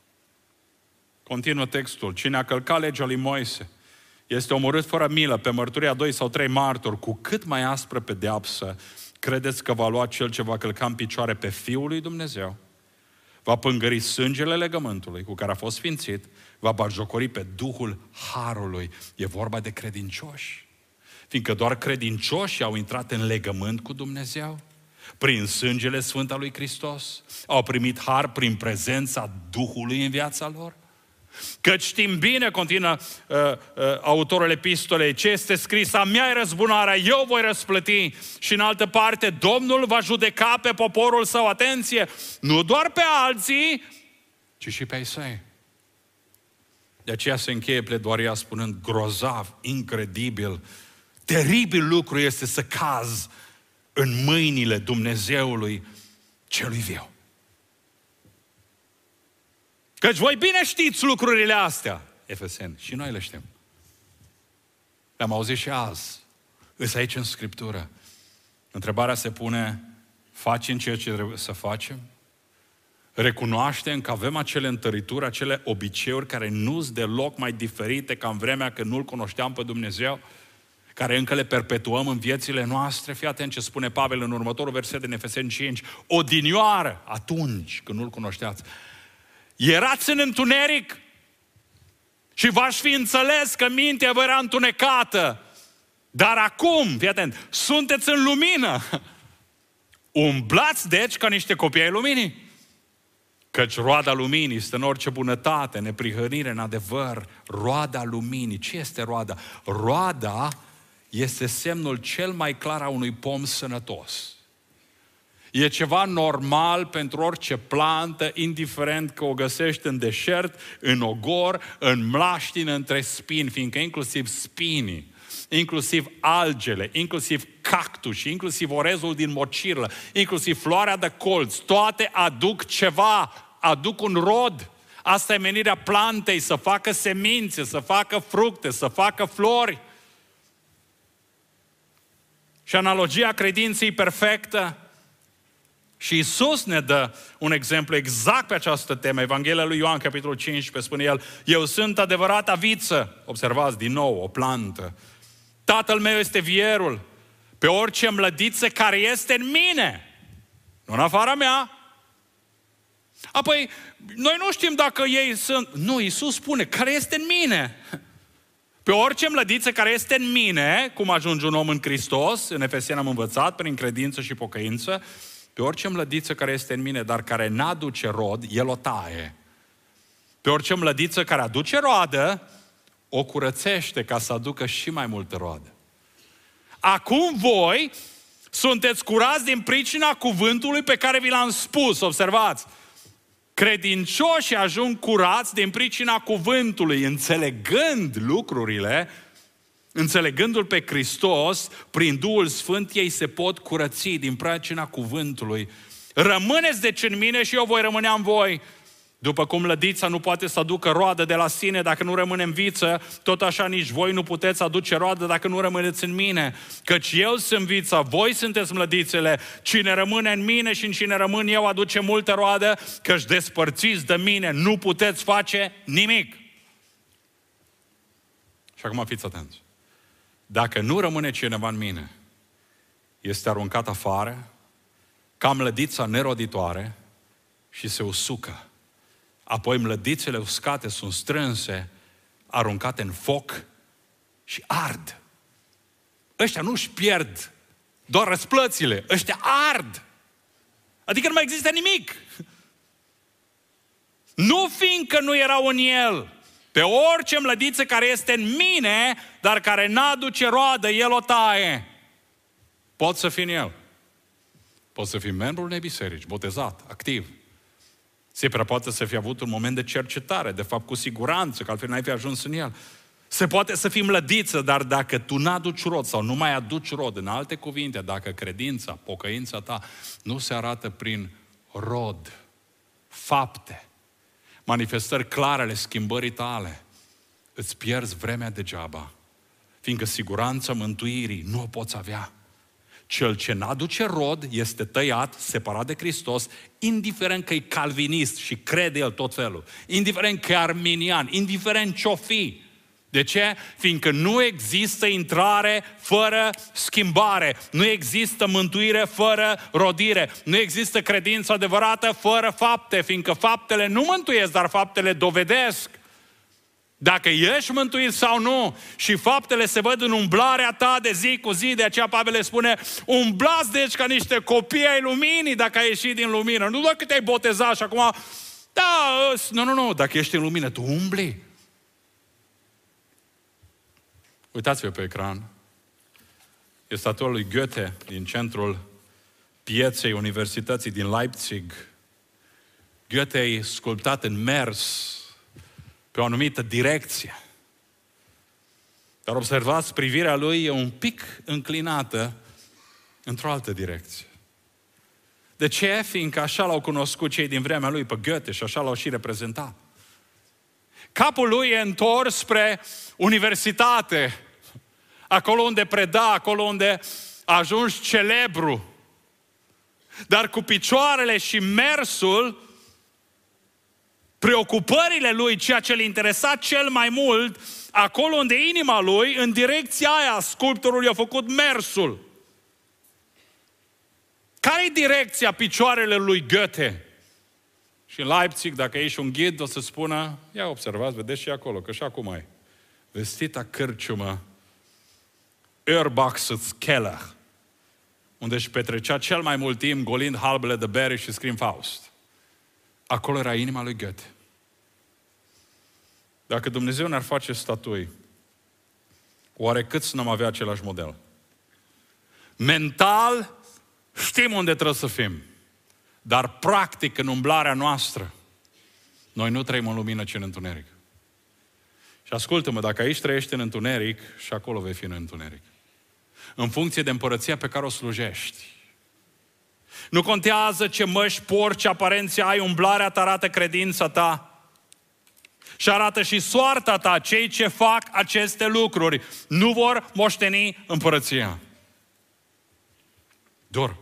Continuă textul. Cine a călcat legea lui Moise este omorât fără milă pe mărturia doi sau trei martori, cu cât mai aspră pedeapsă credeți că va lua cel ce va călca în picioare pe Fiul lui Dumnezeu, va pângări sângele legământului cu care a fost sfințit, va batjocori pe Duhul Harului. E vorba de credincioși. Fiindcă doar credincioșii au intrat în legământ cu Dumnezeu, prin sângele sfânt al lui Hristos, au primit har prin prezența Duhului în viața lor. Căci știm bine, continuă uh, uh, autorul epistolei, ce este scris, a mea e răzbunarea, eu voi răsplăti. Și în altă parte, Domnul va judeca pe poporul său, atenție, nu doar pe alții, ci și pe ei săi. De aceea se încheie pledoaria spunând grozav, incredibil, teribil lucru este să caz în mâinile Dumnezeului celui viu. Căci voi bine știți lucrurile astea, Efeseni, și noi le știm. Le-am auzit și azi. Îs aici în Scriptură. Întrebarea se pune, facem ceea ce trebuie să facem? Recunoaștem că avem acele întărituri, acele obiceiuri care nu-s deloc mai diferite ca în vremea când nu-L cunoșteam pe Dumnezeu, care încă le perpetuăm în viețile noastre? Fii atent ce spune Pavel în următorul verset din Efeseni cinci. Odinioară, atunci când nu-L cunoșteați, erați în întuneric și v-aș fi înțeles că mintea vă era întunecată. Dar acum, fii atent, sunteți în lumină. Umblați deci ca niște copii ai luminii. Căci roada luminii stă în orice bunătate, neprihănire, în adevăr. Roada luminii. Ce este roada? Roada este semnul cel mai clar a unui pom sănătos. E ceva normal pentru orice plantă, indiferent că o găsești în deșert, în ogor, în mlaștină, între spini, fiindcă inclusiv spinii, inclusiv algele, inclusiv cactus, inclusiv orezul din mocirlă, inclusiv floarea de colț, toate aduc ceva, aduc un rod. Asta e menirea plantei, să facă semințe, să facă fructe, să facă flori. Și analogia credinței perfectă. Și Iisus ne dă un exemplu exact pe această temă. Evanghelia lui Ioan, capitolul cincisprezece, spune el, eu sunt adevărata viță. Observați din nou, o plantă. Tatăl meu este vierul. Pe orice mlădiță care este în mine, nu în afara mea. Apoi, noi nu știm dacă ei sunt... Nu, Iisus spune, care este în mine. Pe orice mlădiță care este în mine, cum ajunge un om în Hristos, în Efeseni am învățat, prin credință și pocăință, pe orice mlădiță care este în mine, dar care n-aduce rod, el o taie. Pe orice mlădiță care aduce roadă, o curățește ca să aducă și mai multă roadă. Acum voi sunteți curați din pricina cuvântului pe care vi l-am spus. Observați! Credincioșii ajung curați din pricina cuvântului, înțelegând lucrurile, înțelegându-L pe Hristos, prin Duhul Sfânt ei se pot curăți din pricina cuvântului. Rămâneți deci în mine și eu voi rămâne în voi. După cum lădița nu poate să aducă roadă de la sine dacă nu rămâne în viță, tot așa nici voi nu puteți aduce roadă dacă nu rămâneți în mine. Căci eu sunt vița, voi sunteți mlădițele. Cine rămâne în mine și în cine rămân eu aduce multă roadă, căci despărțiți de mine nu puteți face nimic. Și acum fiți atenți. Dacă nu rămâne cineva în mine, este aruncat afară, ca mlădița neroditoare și se usucă. Apoi mlădițele uscate sunt strânse, aruncate în foc și ard. Ăștia nu-și pierd doar răsplățile, ăștia ard. Adică nu mai există nimic. Nu fiindcă nu erau în el. Pe orice mlădiță care este în mine, dar care n-aduce roadă, el o taie. Pot să fii în el. Poți să fii membru unei biserici, botezat, activ. Se prea poate să fi avut un moment de cercetare, de fapt cu siguranță, că altfel n-ai fi ajuns în el. Se poate să fii mlădiță, dar dacă tu n-aduci rod sau nu mai aduci rod, în alte cuvinte, dacă credința, pocăința ta nu se arată prin rod, fapte, manifestări clare ale schimbării tale, îți pierzi vremea degeaba, fiindcă siguranța mântuirii nu o poți avea. Cel ce n-aduce rod este tăiat, separat de Hristos, indiferent că e calvinist și crede el tot felul, indiferent că e arminian, indiferent ce-o fi. De ce? Fiindcă nu există intrare fără schimbare, nu există mântuire fără rodire, nu există credință adevărată fără fapte, fiindcă faptele nu mântuiesc, dar faptele dovedesc dacă ești mântuit sau nu. Și faptele se văd în umblarea ta de zi cu zi. De aceea Pavel le spune, umblați deci ca niște copii ai luminii dacă ai ieșit din lumină. Nu doar că te-ai botezat și acum, da, nu, nu, nu, dacă ești în lumină, tu umbli. Uitați-vă pe ecran. E statua lui Goethe din centrul pieței Universității din Leipzig. Goethe e sculptat în mers pe o anumită direcție. Dar observați, privirea lui e un pic înclinată într-o altă direcție. De ce? Fiindcă așa l-au cunoscut cei din vremea lui pe Goethe și așa l-au și reprezentat. Capul lui e întors spre universitate, acolo unde preda, acolo unde a ajuns celebru. Dar cu picioarele și mersul, preocupările lui, ceea ce îl interesa cel mai mult, acolo unde inima lui, în direcția aia, sculptorul i-a făcut mersul. Care e direcția picioarele lui Goethe? Și în Leipzig, dacă ești un ghid, o să spună, ia observați, vedeți și acolo, că și acum ai vestita cârciumă Urbach's Keller, unde își petrecea cel mai mult timp golind halbele de bere și scriind Faust. Acolo era inima lui Goethe. Dacă Dumnezeu ne-ar face statui, oare câți n-am avea același model? Mental, știm unde trebuie să fim. Dar practic, în umblarea noastră, noi nu trăim în lumină, ci în întuneric. Și ascultă-mă, dacă aici trăiești în întuneric, și acolo vei fi în întuneric. În funcție de împărăția pe care o slujești. Nu contează ce măști porci, ce aparențe ai, umblarea ta arată credința ta. Și arată și soarta ta. Cei ce fac aceste lucruri nu vor moșteni împărăția. Dor.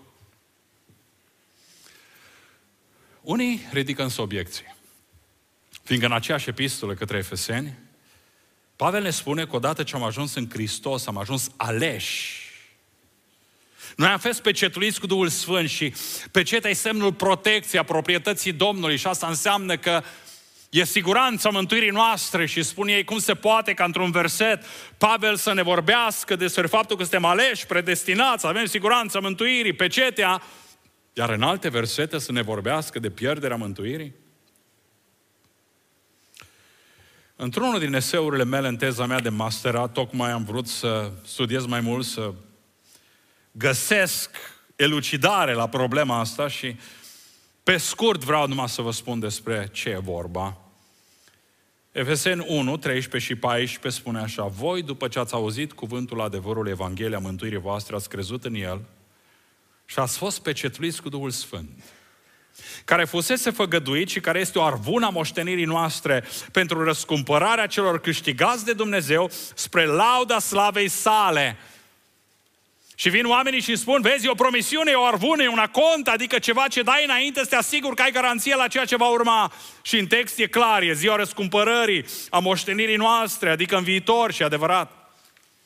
Unii ridică însă obiecții. Fiindcă în aceeași epistolă către Efeseni, Pavel ne spune că odată ce am ajuns în Hristos, am ajuns aleși. Noi am fost pecetuiți cu Duhul Sfânt și pecetea e semnul protecției, a proprietății Domnului și asta înseamnă că e siguranța mântuirii noastre și spune ei cum se poate ca într-un verset Pavel să ne vorbească despre faptul că suntem aleși, predestinați, avem siguranța mântuirii, pecetea, iar în alte versete să ne vorbească de pierderea mântuirii? Într-unul din eseurile mele în teza mea de masterat, tocmai am vrut să studiez mai mult, să găsesc elucidare la problema asta și pe scurt vreau numai să vă spun despre ce e vorba. Efeseni unu, treisprezece și paisprezece spune așa: voi, după ce ați auzit cuvântul adevărului Evangheliei a mântuirii voastre, ați crezut în el și ați fost pecetuiți cu Duhul Sfânt, care fusese făgăduit și care este o arvună a moștenirii noastre pentru răscumpărarea celor câștigați de Dumnezeu spre lauda slavei sale. Și vin oamenii și spun, vezi, e o promisiune, e o arvună, e un acont, adică ceva ce dai înainte să te asiguri că ai garanție la ceea ce va urma. Și în text e clar, e ziua răscumpărării, a moștenirii noastre, adică în viitor și adevărat.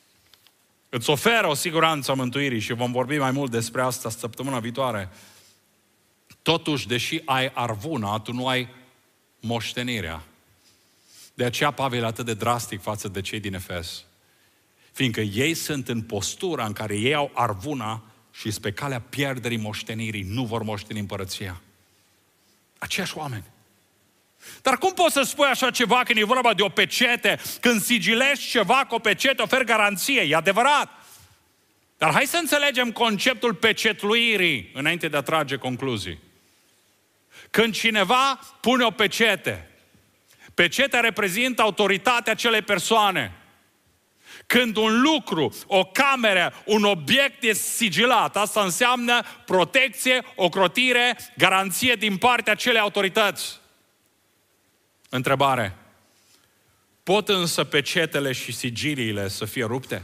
Îți oferă o siguranță a mântuirii și vom vorbi mai mult despre asta săptămâna viitoare. Totuși, deși ai arvuna, tu nu ai moștenirea. De aceea Pavel e atât de drastic față de cei din Efes. Fiindcă ei sunt în postura în care ei au arvuna și sunt pe calea pierderii moștenirii, nu vor moșteni împărăția. Aceiași oameni. Dar cum poți să spui așa ceva când e vorba de o pecete, când sigilești ceva cu o pecete, oferi garanție, e adevărat. Dar hai să înțelegem conceptul pecetluirii înainte de a trage concluzii. Când cineva pune o pecete, pecetea reprezintă autoritatea acelei persoane. Când un lucru, o cameră, un obiect e sigilat, asta înseamnă protecție, ocrotire, garanție din partea acelei autorități. Întrebare. Pot însă pecetele și sigiliile să fie rupte?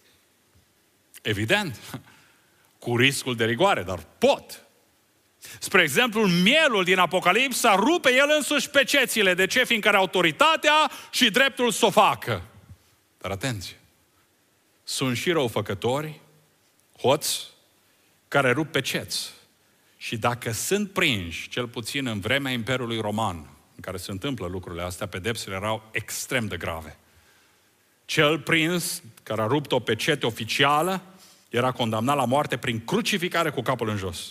Evident. Cu riscul de rigoare, dar pot. Spre exemplu, mielul din Apocalipsa rupe el însuși pecețile. De ce? Fiindcă are autoritatea și dreptul să o facă. Dar atenție! Sunt și răufăcători, hoți, care rup peceți. Și dacă sunt prinși, cel puțin în vremea Imperiului Roman, în care se întâmplă lucrurile astea, pedepsele erau extrem de grave. Cel prins care a rupt o pecete oficială era condamnat la moarte prin crucificare cu capul în jos.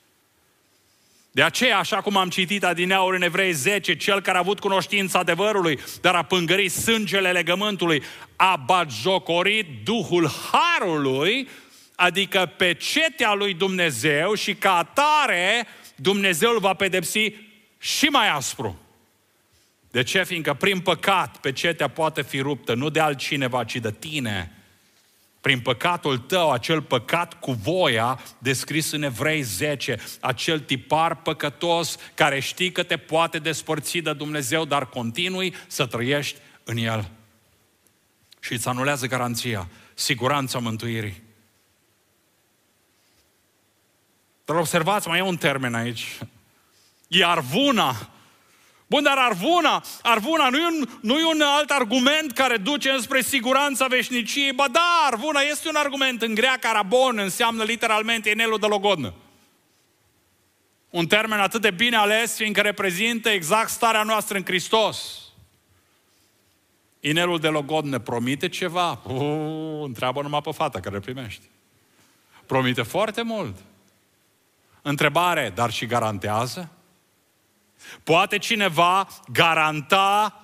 De aceea, așa cum am citit adineauri în Evrei zece, cel care a avut cunoștința adevărului, dar a pângărit sângele legământului, a batjocorit Duhul Harului, adică pecetea lui Dumnezeu, și ca atare Dumnezeu îl va pedepsi și mai aspru. De ce? Fiindcă prin păcat pecetea poate fi ruptă, nu de altcineva, ci de tine. Prin păcatul tău, acel păcat cu voia, descris în Evrei zece, acel tipar păcătos care știi că te poate despărți de Dumnezeu, dar continui să trăiești în el. Și îți anulează garanția, siguranța mântuirii. Dar observați, mai e un termen aici. E arvuna. Bun, dar arvuna, arvuna nu e, un, nu e un alt argument care duce înspre siguranța veșniciei. Ba da, arvuna este un argument. În greacă, arabon înseamnă literalmente inelul de logodnă. Un termen atât de bine ales, fiindcă reprezintă exact starea noastră în Hristos. Inelul de logodnă promite ceva? Uuu, întreabă numai pe fata care îl primește. Promite foarte mult. Întrebare, dar și garantează? Poate cineva garanta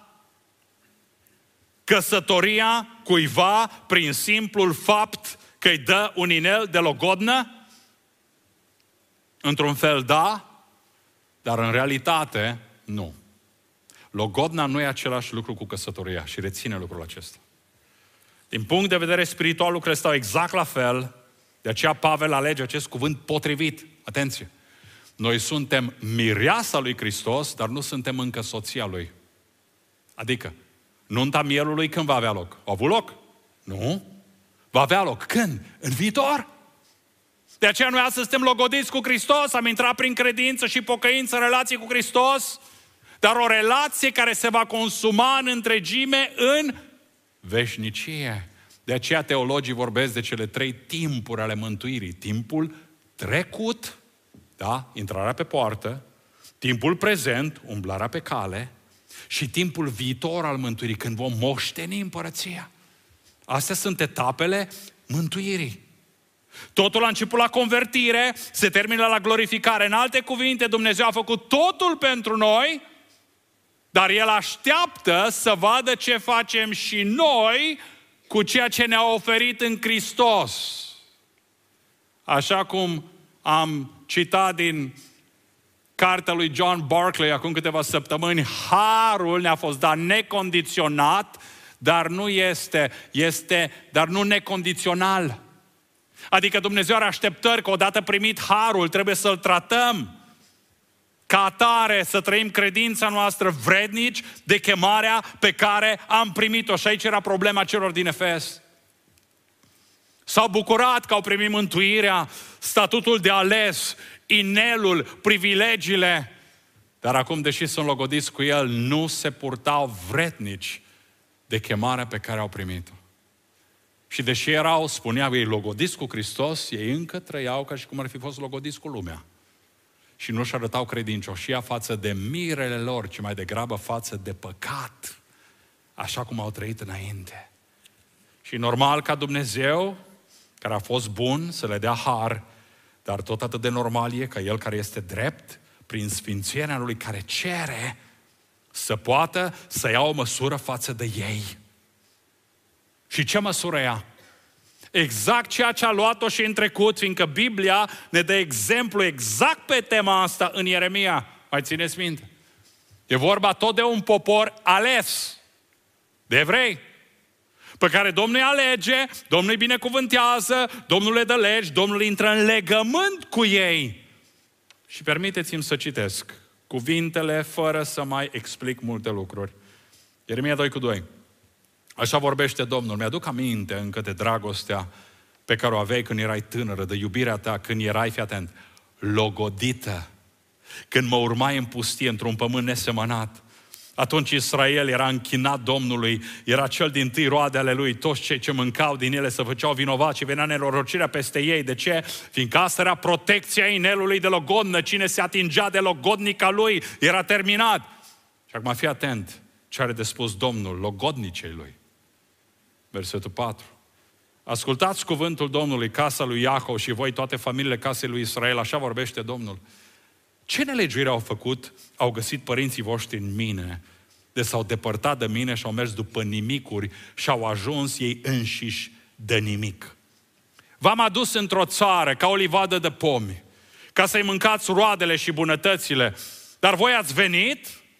căsătoria cuiva prin simplul fapt că îi dă un inel de logodnă? Într-un fel da, dar în realitate nu. Logodna nu e același lucru cu căsătoria și reține lucrul acesta. Din punct de vedere spiritual lucrurile stau exact la fel, de aceea Pavel alege acest cuvânt potrivit. Atenție! Noi suntem mireasa lui Hristos, dar nu suntem încă soția lui. Adică, nunta mielului când va avea loc? A avut loc? Nu. Va avea loc. Când? În viitor. De aceea noi astăzi suntem logodiți cu Hristos, am intrat prin credință și pocăință în relație cu Hristos, dar o relație care se va consuma în întregime în veșnicie. De aceea teologii vorbesc de cele trei timpuri ale mântuirii. Timpul trecut, da, intrarea pe poartă, timpul prezent, umblarea pe cale, și timpul viitor al mântuirii, când vom moșteni împărăția. Astea sunt etapele mântuirii. Totul a început la convertire, se termină la glorificare. În alte cuvinte, Dumnezeu a făcut totul pentru noi, dar El așteaptă să vadă ce facem și noi cu ceea ce ne-a oferit în Hristos. Așa cum am citat din cartea lui John Barclay acum câteva săptămâni, harul ne-a fost dat necondiționat, dar nu este, este, dar nu necondițional. Adică Dumnezeu are așteptări că odată primit harul trebuie să-l tratăm ca atare, să trăim credința noastră vrednici de chemarea pe care am primit-o. Și aici era problema celor din Efes. S-au bucurat că au primit mântuirea, statutul de ales, inelul, privilegiile, dar acum, deși sunt logodiți cu El, nu se purtau vrednici de chemarea pe care au primit-o. Și deși erau, spuneau ei, logodiți cu Hristos, ei încă trăiau ca și cum ar fi fost logodiți cu lumea. Și nu-și arătau credincioșia față de mirele lor, ci mai degrabă față de păcat, așa cum au trăit înainte. Și normal ca Dumnezeu, care a fost bun, să le dea har, dar tot atât de normal e ca El care este drept, prin sfințenia Lui care cere să poată să ia o măsură față de ei. Și ce măsură ia? Exact ceea ce a luat-o și în trecut, fiindcă Biblia ne dă exemplu exact pe tema asta în Ieremia. Mai țineți minte? E vorba tot de un popor ales, de evrei, pe care Domnul îi alege, Domnul îi binecuvântează, Domnul le dă legi, Domnul intră în legământ cu ei. Și permiteți-mi să citesc cuvintele fără să mai explic multe lucruri. Ieremia doi cu doi. Așa vorbește Domnul. Mi-aduc aminte încă de dragostea pe care o aveai când erai tânără, de iubirea ta când erai, fii atent, logodită, când mă urmai în pustie, într-un pământ nesemănat. Atunci Israel era închinat Domnului, era cel dintâi roade ale lui, toți cei ce mâncau din ele se făceau vinovați și venea nenorocirea peste ei. De ce? Fiindcă asta era protecția inelului de logodnă, cine se atingea de logodnica lui era terminat. Și acum fii atent ce are de spus Domnul logodnicei lui. Versetul patru. Ascultați cuvântul Domnului, casa lui Iacov și voi toate familiile casei lui Israel, așa vorbește Domnul. Ce nelegiuire au făcut, au găsit părinții voștri în mine, de s-au depărtat de mine și au mers după nimicuri și au ajuns ei înșiși de nimic. V-am adus într-o țară ca o livadă de pomi, ca să-i mâncați roadele și bunătățile, dar voi ați venit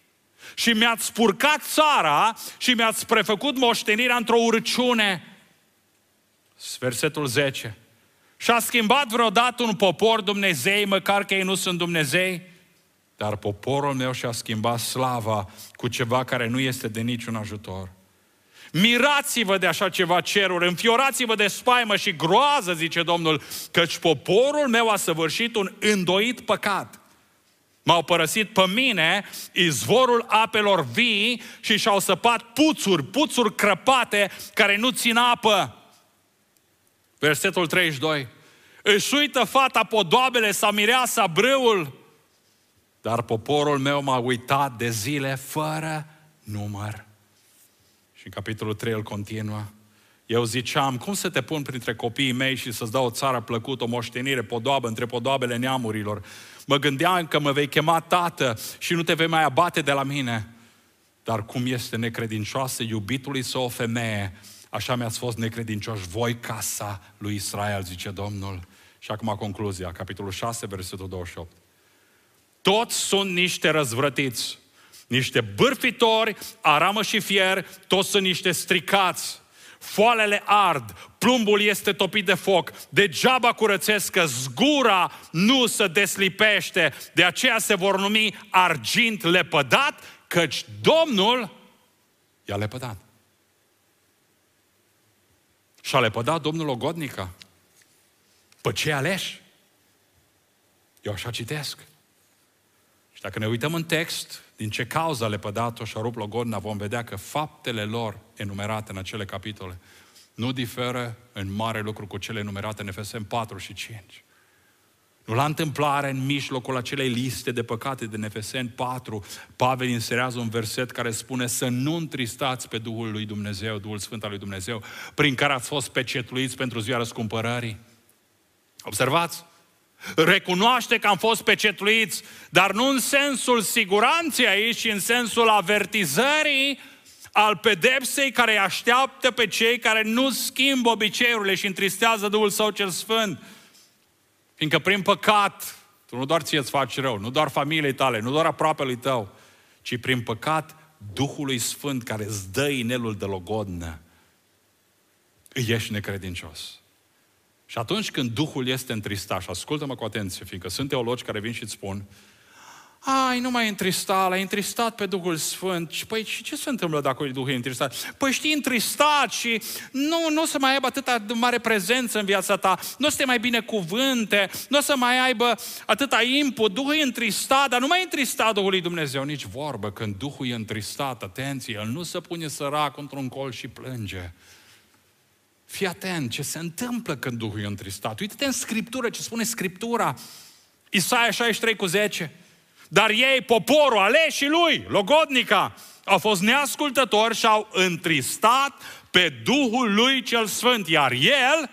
și mi-ați spurcat țara și mi-ați prefăcut moștenirea într-o urăciune. Versetul zece. Și-a schimbat vreodată un popor Dumnezei, măcar că ei nu sunt Dumnezei? Dar poporul meu și-a schimbat slava cu ceva care nu este de niciun ajutor. Mirați-vă de așa ceva ceruri, înfiorați-vă de spaimă și groază, zice Domnul, căci poporul meu a săvârșit un îndoit păcat. M-au părăsit pe mine, izvorul apelor vii, și și-au săpat puțuri, puțuri crăpate care nu țin apă. Versetul treizeci și doi. Își uită fata podoabele sau mireasa brâul, dar poporul meu m-a uitat de zile fără număr. Și în capitolul trei îl continuă. Eu ziceam, cum să te pun printre copiii mei și să-ți dau o țară plăcută, o moștenire, podoabă între podoabele neamurilor? Mă gândeam că mă vei chema tată și nu te vei mai abate de la mine. Dar cum este necredincioasă iubitului său o femeie, așa mi-ați fost necredincioși voi, casa lui Israel, zice Domnul. Și acum concluzia, capitolul șase, versetul douăzeci și opt. Toți sunt niște răzvrătiți, niște bârfitori, aramă și fier, toți sunt niște stricați. Foalele ard, plumbul este topit de foc, degeaba curățesc că zgura nu se deslipește, de aceea se vor numi argint lepădat, căci Domnul i-a lepădat. Și-a lepădat Domnul logodnica. Pe cei aleși? Eu așa citesc. Și dacă ne uităm în text, din ce cauză a lepădat-o și a rupt logodna, vom vedea că faptele lor enumerate în acele capitole nu diferă în mare lucru cu cele enumerate în Efeseni patru și cinci. Nu la întâmplare, în mijlocul acelei liste de păcate din Efeseni patru, Pavel inserează un verset care spune să nu întristați pe Duhul lui Dumnezeu, Duhul Sfânt al lui Dumnezeu, prin care ați fost pecetluiți pentru ziua răscumpărării. Observați? Recunoaște că am fost pecetluiți, dar nu în sensul siguranței aici, ci în sensul avertizării, al pedepsei care îi așteaptă pe cei care nu schimbă obiceiurile și întristează Duhul Său cel Sfânt. Fiindcă prin păcat, tu nu doar ție îți faci rău, nu doar familiei tale, nu doar aproapelui tău, ci prin păcat Duhului Sfânt care îți dă inelul de logodnă, îi ești necredincios. Și atunci când Duhul este întristat, și ascultă-mă cu atenție, fiindcă sunt teologi care vin și îți spun, ai, nu mai întrista, l-ai întristat pe Duhul Sfânt. Și păi, și ce se întâmplă dacă Duhul e întristat? Păi știi, întristat și nu, nu o să mai aibă atâta mare prezență în viața ta, nu o să te mai binecuvânte, nu o să mai aibă atâta input, Duhul e întristat, dar nu mai e întristat Duhul lui Dumnezeu, nici vorbă. Când Duhul e întristat, atenție, El nu se pune sărac într-un col și plânge. Fii atent ce se întâmplă când Duhul e întristat. Uite-te în Scriptură, ce spune Scriptura. Isaia șaizeci și trei cu zece. Dar ei, poporul, aleșii lui, logodnica, au fost neascultători și au întristat pe Duhul lui cel Sfânt. Iar el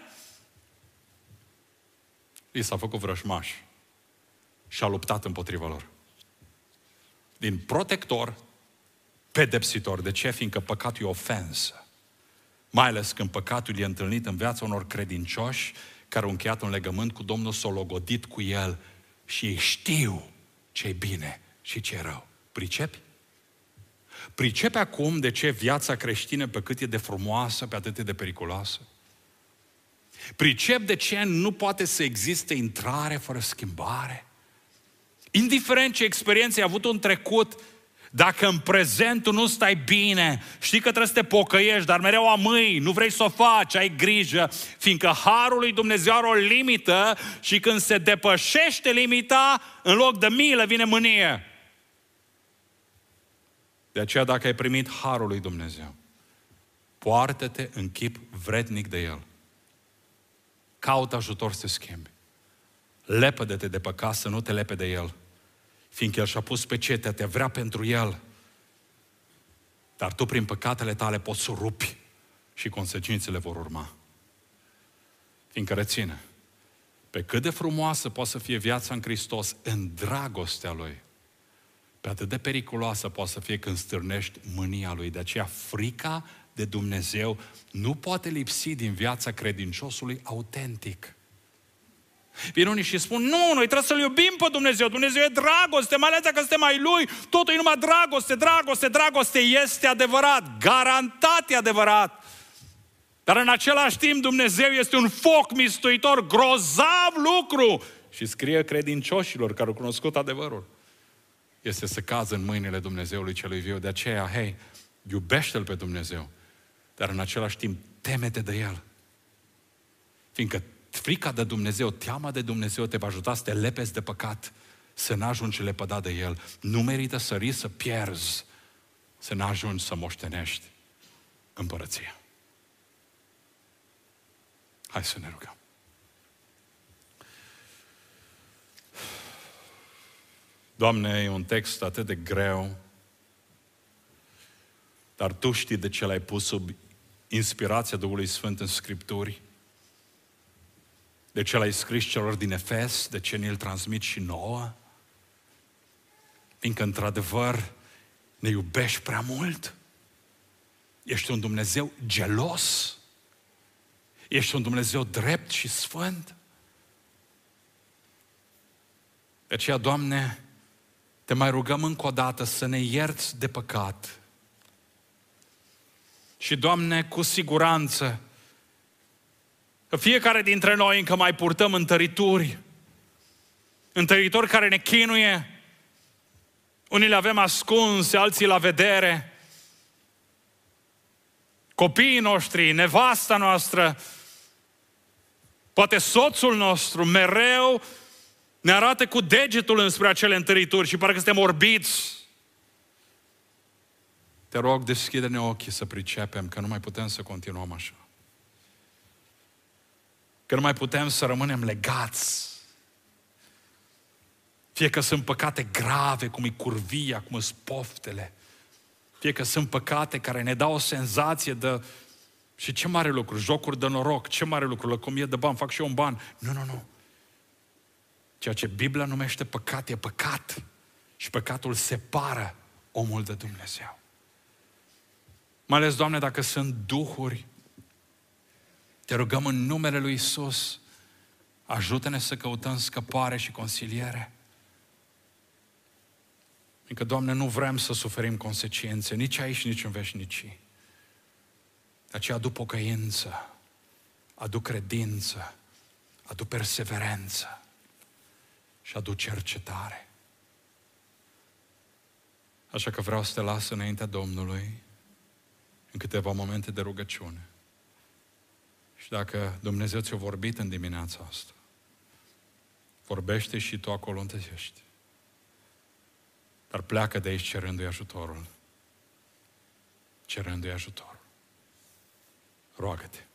i s-a făcut vrăjmaș și a luptat împotriva lor. Din protector, pedepsitor. De ce? Fiindcă păcatul e ofensă. Mai ales când păcatul e întâlnit în viața unor credincioși care au încheiat un legământ cu Domnul, s-au logodit cu El și ei știu ce-i bine și ce-i rău. Pricepi? Pricepi acum de ce viața creștină, pe cât e de frumoasă, pe atât e de periculoasă? Pricep de ce nu poate să existe intrare fără schimbare? Indiferent ce experiențe ai avut în trecut, dacă în prezent tu nu stai bine, știi că trebuie să te pocăiești, dar mereu amâi, nu vrei să o faci, ai grijă, fiindcă harul lui Dumnezeu are o limită și când se depășește limita, în loc de milă vine mânie. De aceea dacă ai primit harul lui Dumnezeu, poartă-te în chip vrednic de El. Caută ajutor să te schimbi. Lepădă-te de păcat să nu te lepe de El. Fiindcă El și-a pus pecetea, te vrea pentru El. Dar tu prin păcatele tale poți să rupi și consecințele vor urma. Fiindcă reține, pe cât de frumoasă poate să fie viața în Hristos, în dragostea Lui, pe atât de periculoasă poate să fie când stârnești mânia Lui. De aceea frica de Dumnezeu nu poate lipsi din viața credinciosului autentic. Vin unii și spun, nu, noi trebuie să-L iubim pe Dumnezeu. Dumnezeu e dragoste, mai ales dacă suntem ai Lui. Totul e numai dragoste, dragoste, dragoste. Este adevărat, garantat e adevărat. Dar în același timp Dumnezeu este un foc mistuitor, grozav lucru. Și scrie credincioșilor care au cunoscut adevărul. Este să cază în mâinile Dumnezeului celui viu. De aceea, hei, iubește-L pe Dumnezeu. Dar în același timp, teme-te de El. Fiindcă frica de Dumnezeu, teama de Dumnezeu te va ajuta să te lepezi de păcat, să n-ajungi lepădat de El. Nu merită să risc să pierzi, să n-ajungi să moștenești împărăția. Hai să ne rugăm. Doamne, e un text atât de greu, dar Tu știi de ce L-ai pus sub inspirația Duhului Sfânt în Scripturi, de ce L-ai scris celor din Efes, de ce ne-L transmit și nouă, fiindcă într-adevăr ne iubești prea mult. Ești un Dumnezeu gelos, ești un Dumnezeu drept și sfânt. De aceea, Doamne, Te mai rugăm încă o dată să ne ierți de păcat. Și, Doamne, cu siguranță, că fiecare dintre noi încă mai purtăm întărituri, întărituri care ne chinuie, unii le avem ascunse, alții la vedere, copiii noștri, nevasta noastră, poate soțul nostru, mereu ne arată cu degetul înspre acele întărituri și parcă suntem orbiți. Te rog, deschide-ne ochii să pricepem că nu mai putem să continuăm așa. Că nu mai putem să rămânem legați. Fie că sunt păcate grave, cum e curvia, cum sunt poftele. Fie că sunt păcate care ne dau o senzație de... Și ce mare lucru, jocuri de noroc, ce mare lucru, lăcomie de bani, fac și eu un ban. Nu, nu, nu. Ceea ce Biblia numește păcat e păcat. Și păcatul separă omul de Dumnezeu. Mai ales, Doamne, dacă sunt duhuri, Te rugăm în numele Lui Iisus, ajută-ne să căutăm scăpare și consiliere. Încă, Doamne, nu vrem să suferim consecințe, nici aici, nici în veșnicii. De aceea adu pocăință, adu credință, adu perseverență și adu cercetare. Așa că vreau să te las înaintea Domnului în câteva momente de rugăciune. Și dacă Dumnezeu ți-a vorbit în dimineața asta, vorbește și tu acolo unde ești. Dar pleacă de aici cerându-i ajutorul. Cerându-i ajutorul. Roagă-te.